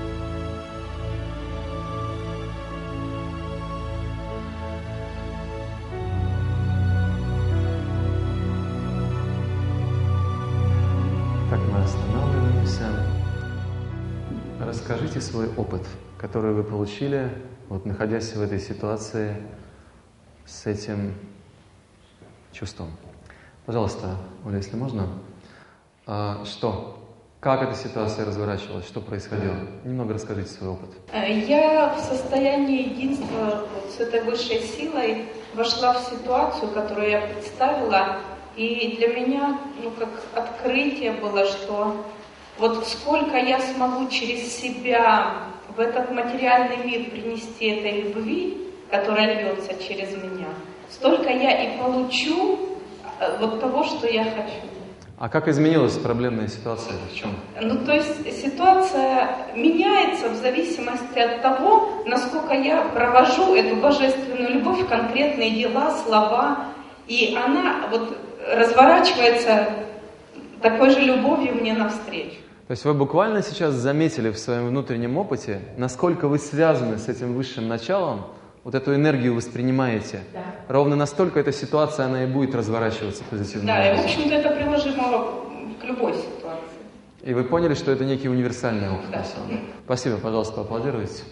Так мы останавливаемся. Расскажите свой опыт, который вы получили, вот находясь в этой ситуации с этим чувством. Пожалуйста, Оля, если можно. А, что? Как эта ситуация разворачивалась? Что происходило? Немного расскажите свой опыт. Я в состоянии единства вот с этой высшей силой вошла в ситуацию, которую я представила, и для меня, ну, как открытие было, что вот сколько я смогу через себя в этот материальный мир принести этой любви, которая льется через меня, столько я и получу вот того, что я хочу. А как изменилась проблемная ситуация? В чем? Ну, то есть ситуация меняется в зависимости от того, насколько я провожу эту божественную любовь в конкретные дела, слова, и она вот разворачивается такой же любовью мне навстречу. То есть вы буквально сейчас заметили в своем внутреннем опыте, насколько вы связаны с этим высшим началом, вот эту энергию воспринимаете. Да. Ровно настолько эта ситуация, она и будет разворачиваться позитивно. Да, и в общем-то это приложимо к любой ситуации. И вы поняли, что это некий универсальный опыт. Да. Спасибо, пожалуйста, поаплодируйте.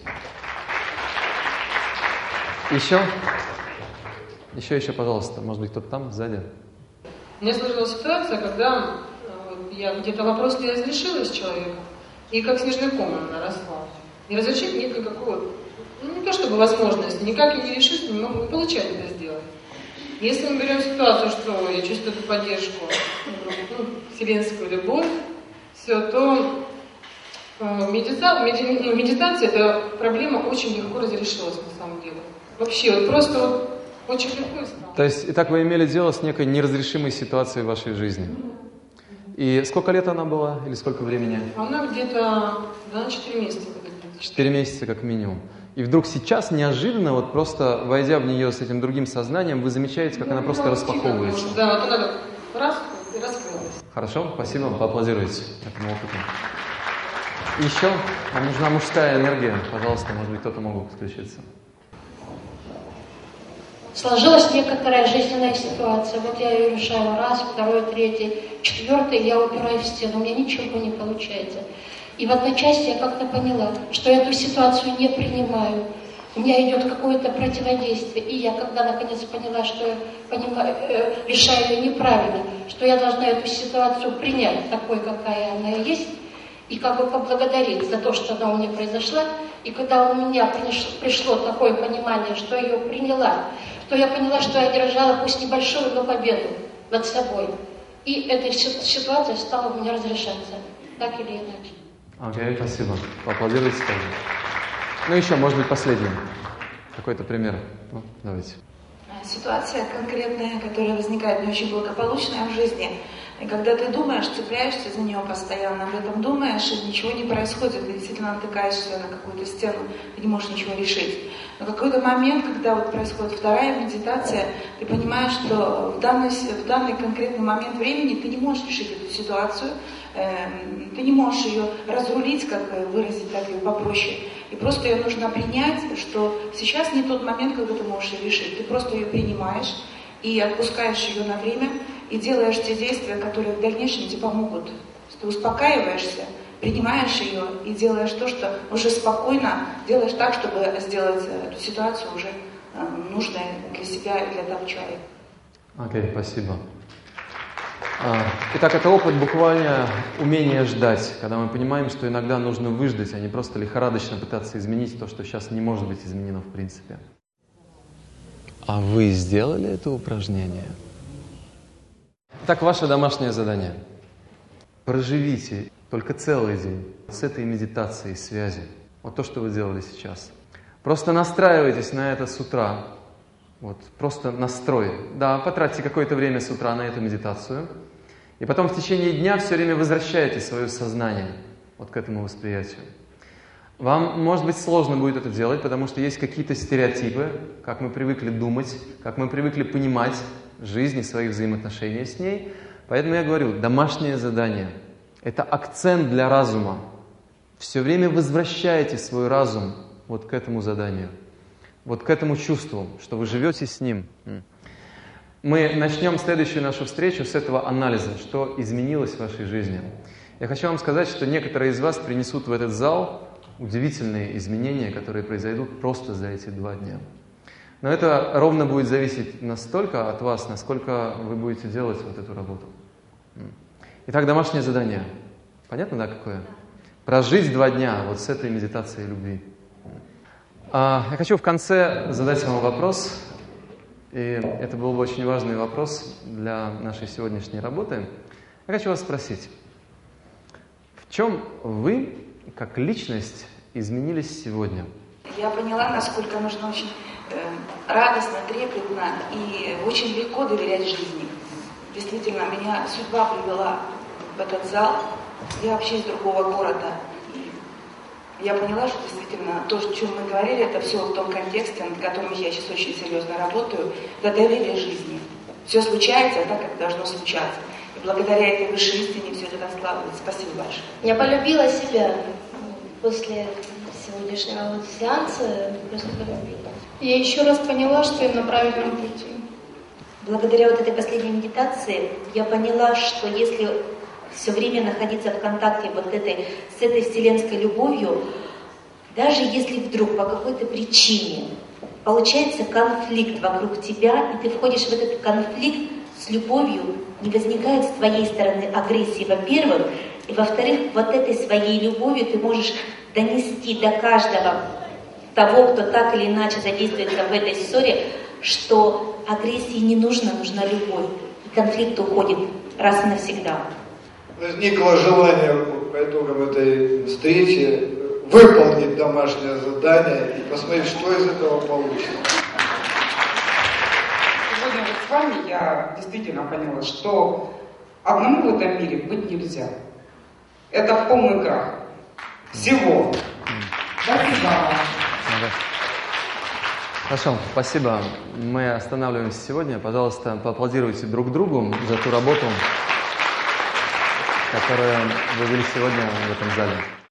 Еще? Еще, еще, пожалуйста. Может быть, кто-то там, сзади? У меня сложилась ситуация, когда вот, я где-то вопрос не разрешила с человеком, и как снежный ком она росла. И разрешить нет никакого, ну, не то чтобы возможности, никак я не решить, не могу, не получать это сделать. Если мы берем ситуацию, что я чувствую эту поддержку, ну, вселенскую любовь, все, то э, медита, меди, ну, медитация, эта проблема очень легко разрешилась на самом деле. Вообще, вот просто вот, очень легко стало. То есть, итак, вы имели дело с некой неразрешимой ситуацией в вашей жизни. И сколько лет она была, или сколько времени? Она где-то, да, четыре месяца. Четыре месяца как минимум. И вдруг сейчас, неожиданно, вот просто войдя в нее с этим другим сознанием, вы замечаете, как она просто распаковывается. Да, вот она так раз и раскрылась. Хорошо, спасибо, поаплодируйте этому опыту. Еще нам нужна мужская энергия. Пожалуйста, может быть, кто-то мог подключиться. Сложилась некоторая жизненная ситуация. Вот я ее решаю раз, второй, третий, четвертый, я упираюсь в стену, у меня ничего не получается. И в одночасье я как-то поняла, что я эту ситуацию не принимаю. У меня идет какое-то противодействие. И я, когда наконец поняла, что я понимаю, э, решаю ее неправильно, что я должна эту ситуацию принять такой, какая она есть, и как бы поблагодарить за то, что она у меня произошла. И когда у меня пришло, пришло такое понимание, что я ее приняла, то я поняла, что я держала пусть небольшую, но победу над собой. И эта ситуация стала у меня разрешаться, так или иначе. Окей, okay, спасибо. Поаплодируйте тоже. Ну еще, может быть, последний. Какой-то пример. Ну, давайте. Ситуация конкретная, которая возникает не очень благополучная в жизни. И когда ты думаешь, цепляешься за нее постоянно, об этом думаешь, и ничего не происходит, ты действительно натыкаешься на какую-то стену, ты не можешь ничего решить. Но в какой-то момент, когда вот происходит вторая медитация, ты понимаешь, что в данный, в данный конкретный момент времени ты не можешь решить эту ситуацию, э, ты не можешь ее разрулить, как выразить так ее попроще. И просто ее нужно принять, что сейчас не тот момент, когда ты можешь ее решить. Ты просто ее принимаешь и отпускаешь ее на время, и делаешь те действия, которые в дальнейшем тебе помогут. Ты успокаиваешься, принимаешь ее и делаешь то, что уже спокойно делаешь так, чтобы сделать эту ситуацию уже э, нужной для себя и для того человека. Окей, okay, спасибо. Итак, это опыт буквально умения ждать, когда мы понимаем, что иногда нужно выждать, а не просто лихорадочно пытаться изменить то, что сейчас не может быть изменено в принципе. А вы сделали это упражнение? Итак, ваше домашнее задание. Проживите только целый день с этой медитацией, связи. Вот то, что вы делали сейчас. Просто настраивайтесь на это с утра. Вот, просто настрой. Да, потратьте какое-то время с утра на эту медитацию. И потом в течение дня все время возвращайте свое сознание вот к этому восприятию. Вам, может быть, сложно будет это делать, потому что есть какие-то стереотипы, как мы привыкли думать, как мы привыкли понимать жизнь и свои взаимоотношения с ней. Поэтому я говорю, домашнее задание – это акцент для разума. Все время возвращайте свой разум вот к этому заданию, вот к этому чувству, что вы живете с ним. Мы начнем следующую нашу встречу с этого анализа, что изменилось в вашей жизни. Я хочу вам сказать, что некоторые из вас принесут в этот зал удивительные изменения, которые произойдут просто за эти два дня. Но это ровно будет зависеть настолько от вас, насколько вы будете делать вот эту работу. Итак, домашнее задание. Понятно, да, какое? Прожить два дня вот с этой медитацией любви. А, я хочу в конце задать вам вопрос, и это был бы очень важный вопрос для нашей сегодняшней работы. Я хочу вас спросить, в чем вы, как личность, изменились сегодня? Я поняла, насколько нужно очень э, радостно, трепетно и очень легко доверять жизни. Действительно, меня судьба привела в этот зал. Я вообще из другого города. И я поняла, что действительно то, о чем мы говорили, это все в том контексте, над которым я сейчас очень серьезно работаю, это доверие жизни. Все случается так, как должно случаться. И благодаря этой высшей истине все это складывается. Спасибо большое. Я полюбила себя после сегодняшнего вот сеанса, просто полюбила. Я еще раз поняла, что я на правильном пути. Благодаря вот этой последней медитации я поняла, что если все время находиться в контакте вот этой, с этой вселенской любовью, даже если вдруг по какой-то причине получается конфликт вокруг тебя, и ты входишь в этот конфликт с любовью, не возникает с твоей стороны агрессии, во-первых, и во-вторых, вот этой своей любовью ты можешь донести до каждого того, кто так или иначе задействуется в этой ссоре, что агрессии не нужно, нужна любовь. И конфликт уходит раз и навсегда. Возникло желание по итогам этой встречи выполнить домашнее задание и посмотреть, что из этого получится. Сегодня вот с вами я действительно поняла, что одному в этом мире быть нельзя. Это полный крах. Всего. Спасибо. Хорошо, спасибо. Мы останавливаемся сегодня. Пожалуйста, поаплодируйте друг другу за ту работу, которую вы вели сегодня в этом зале.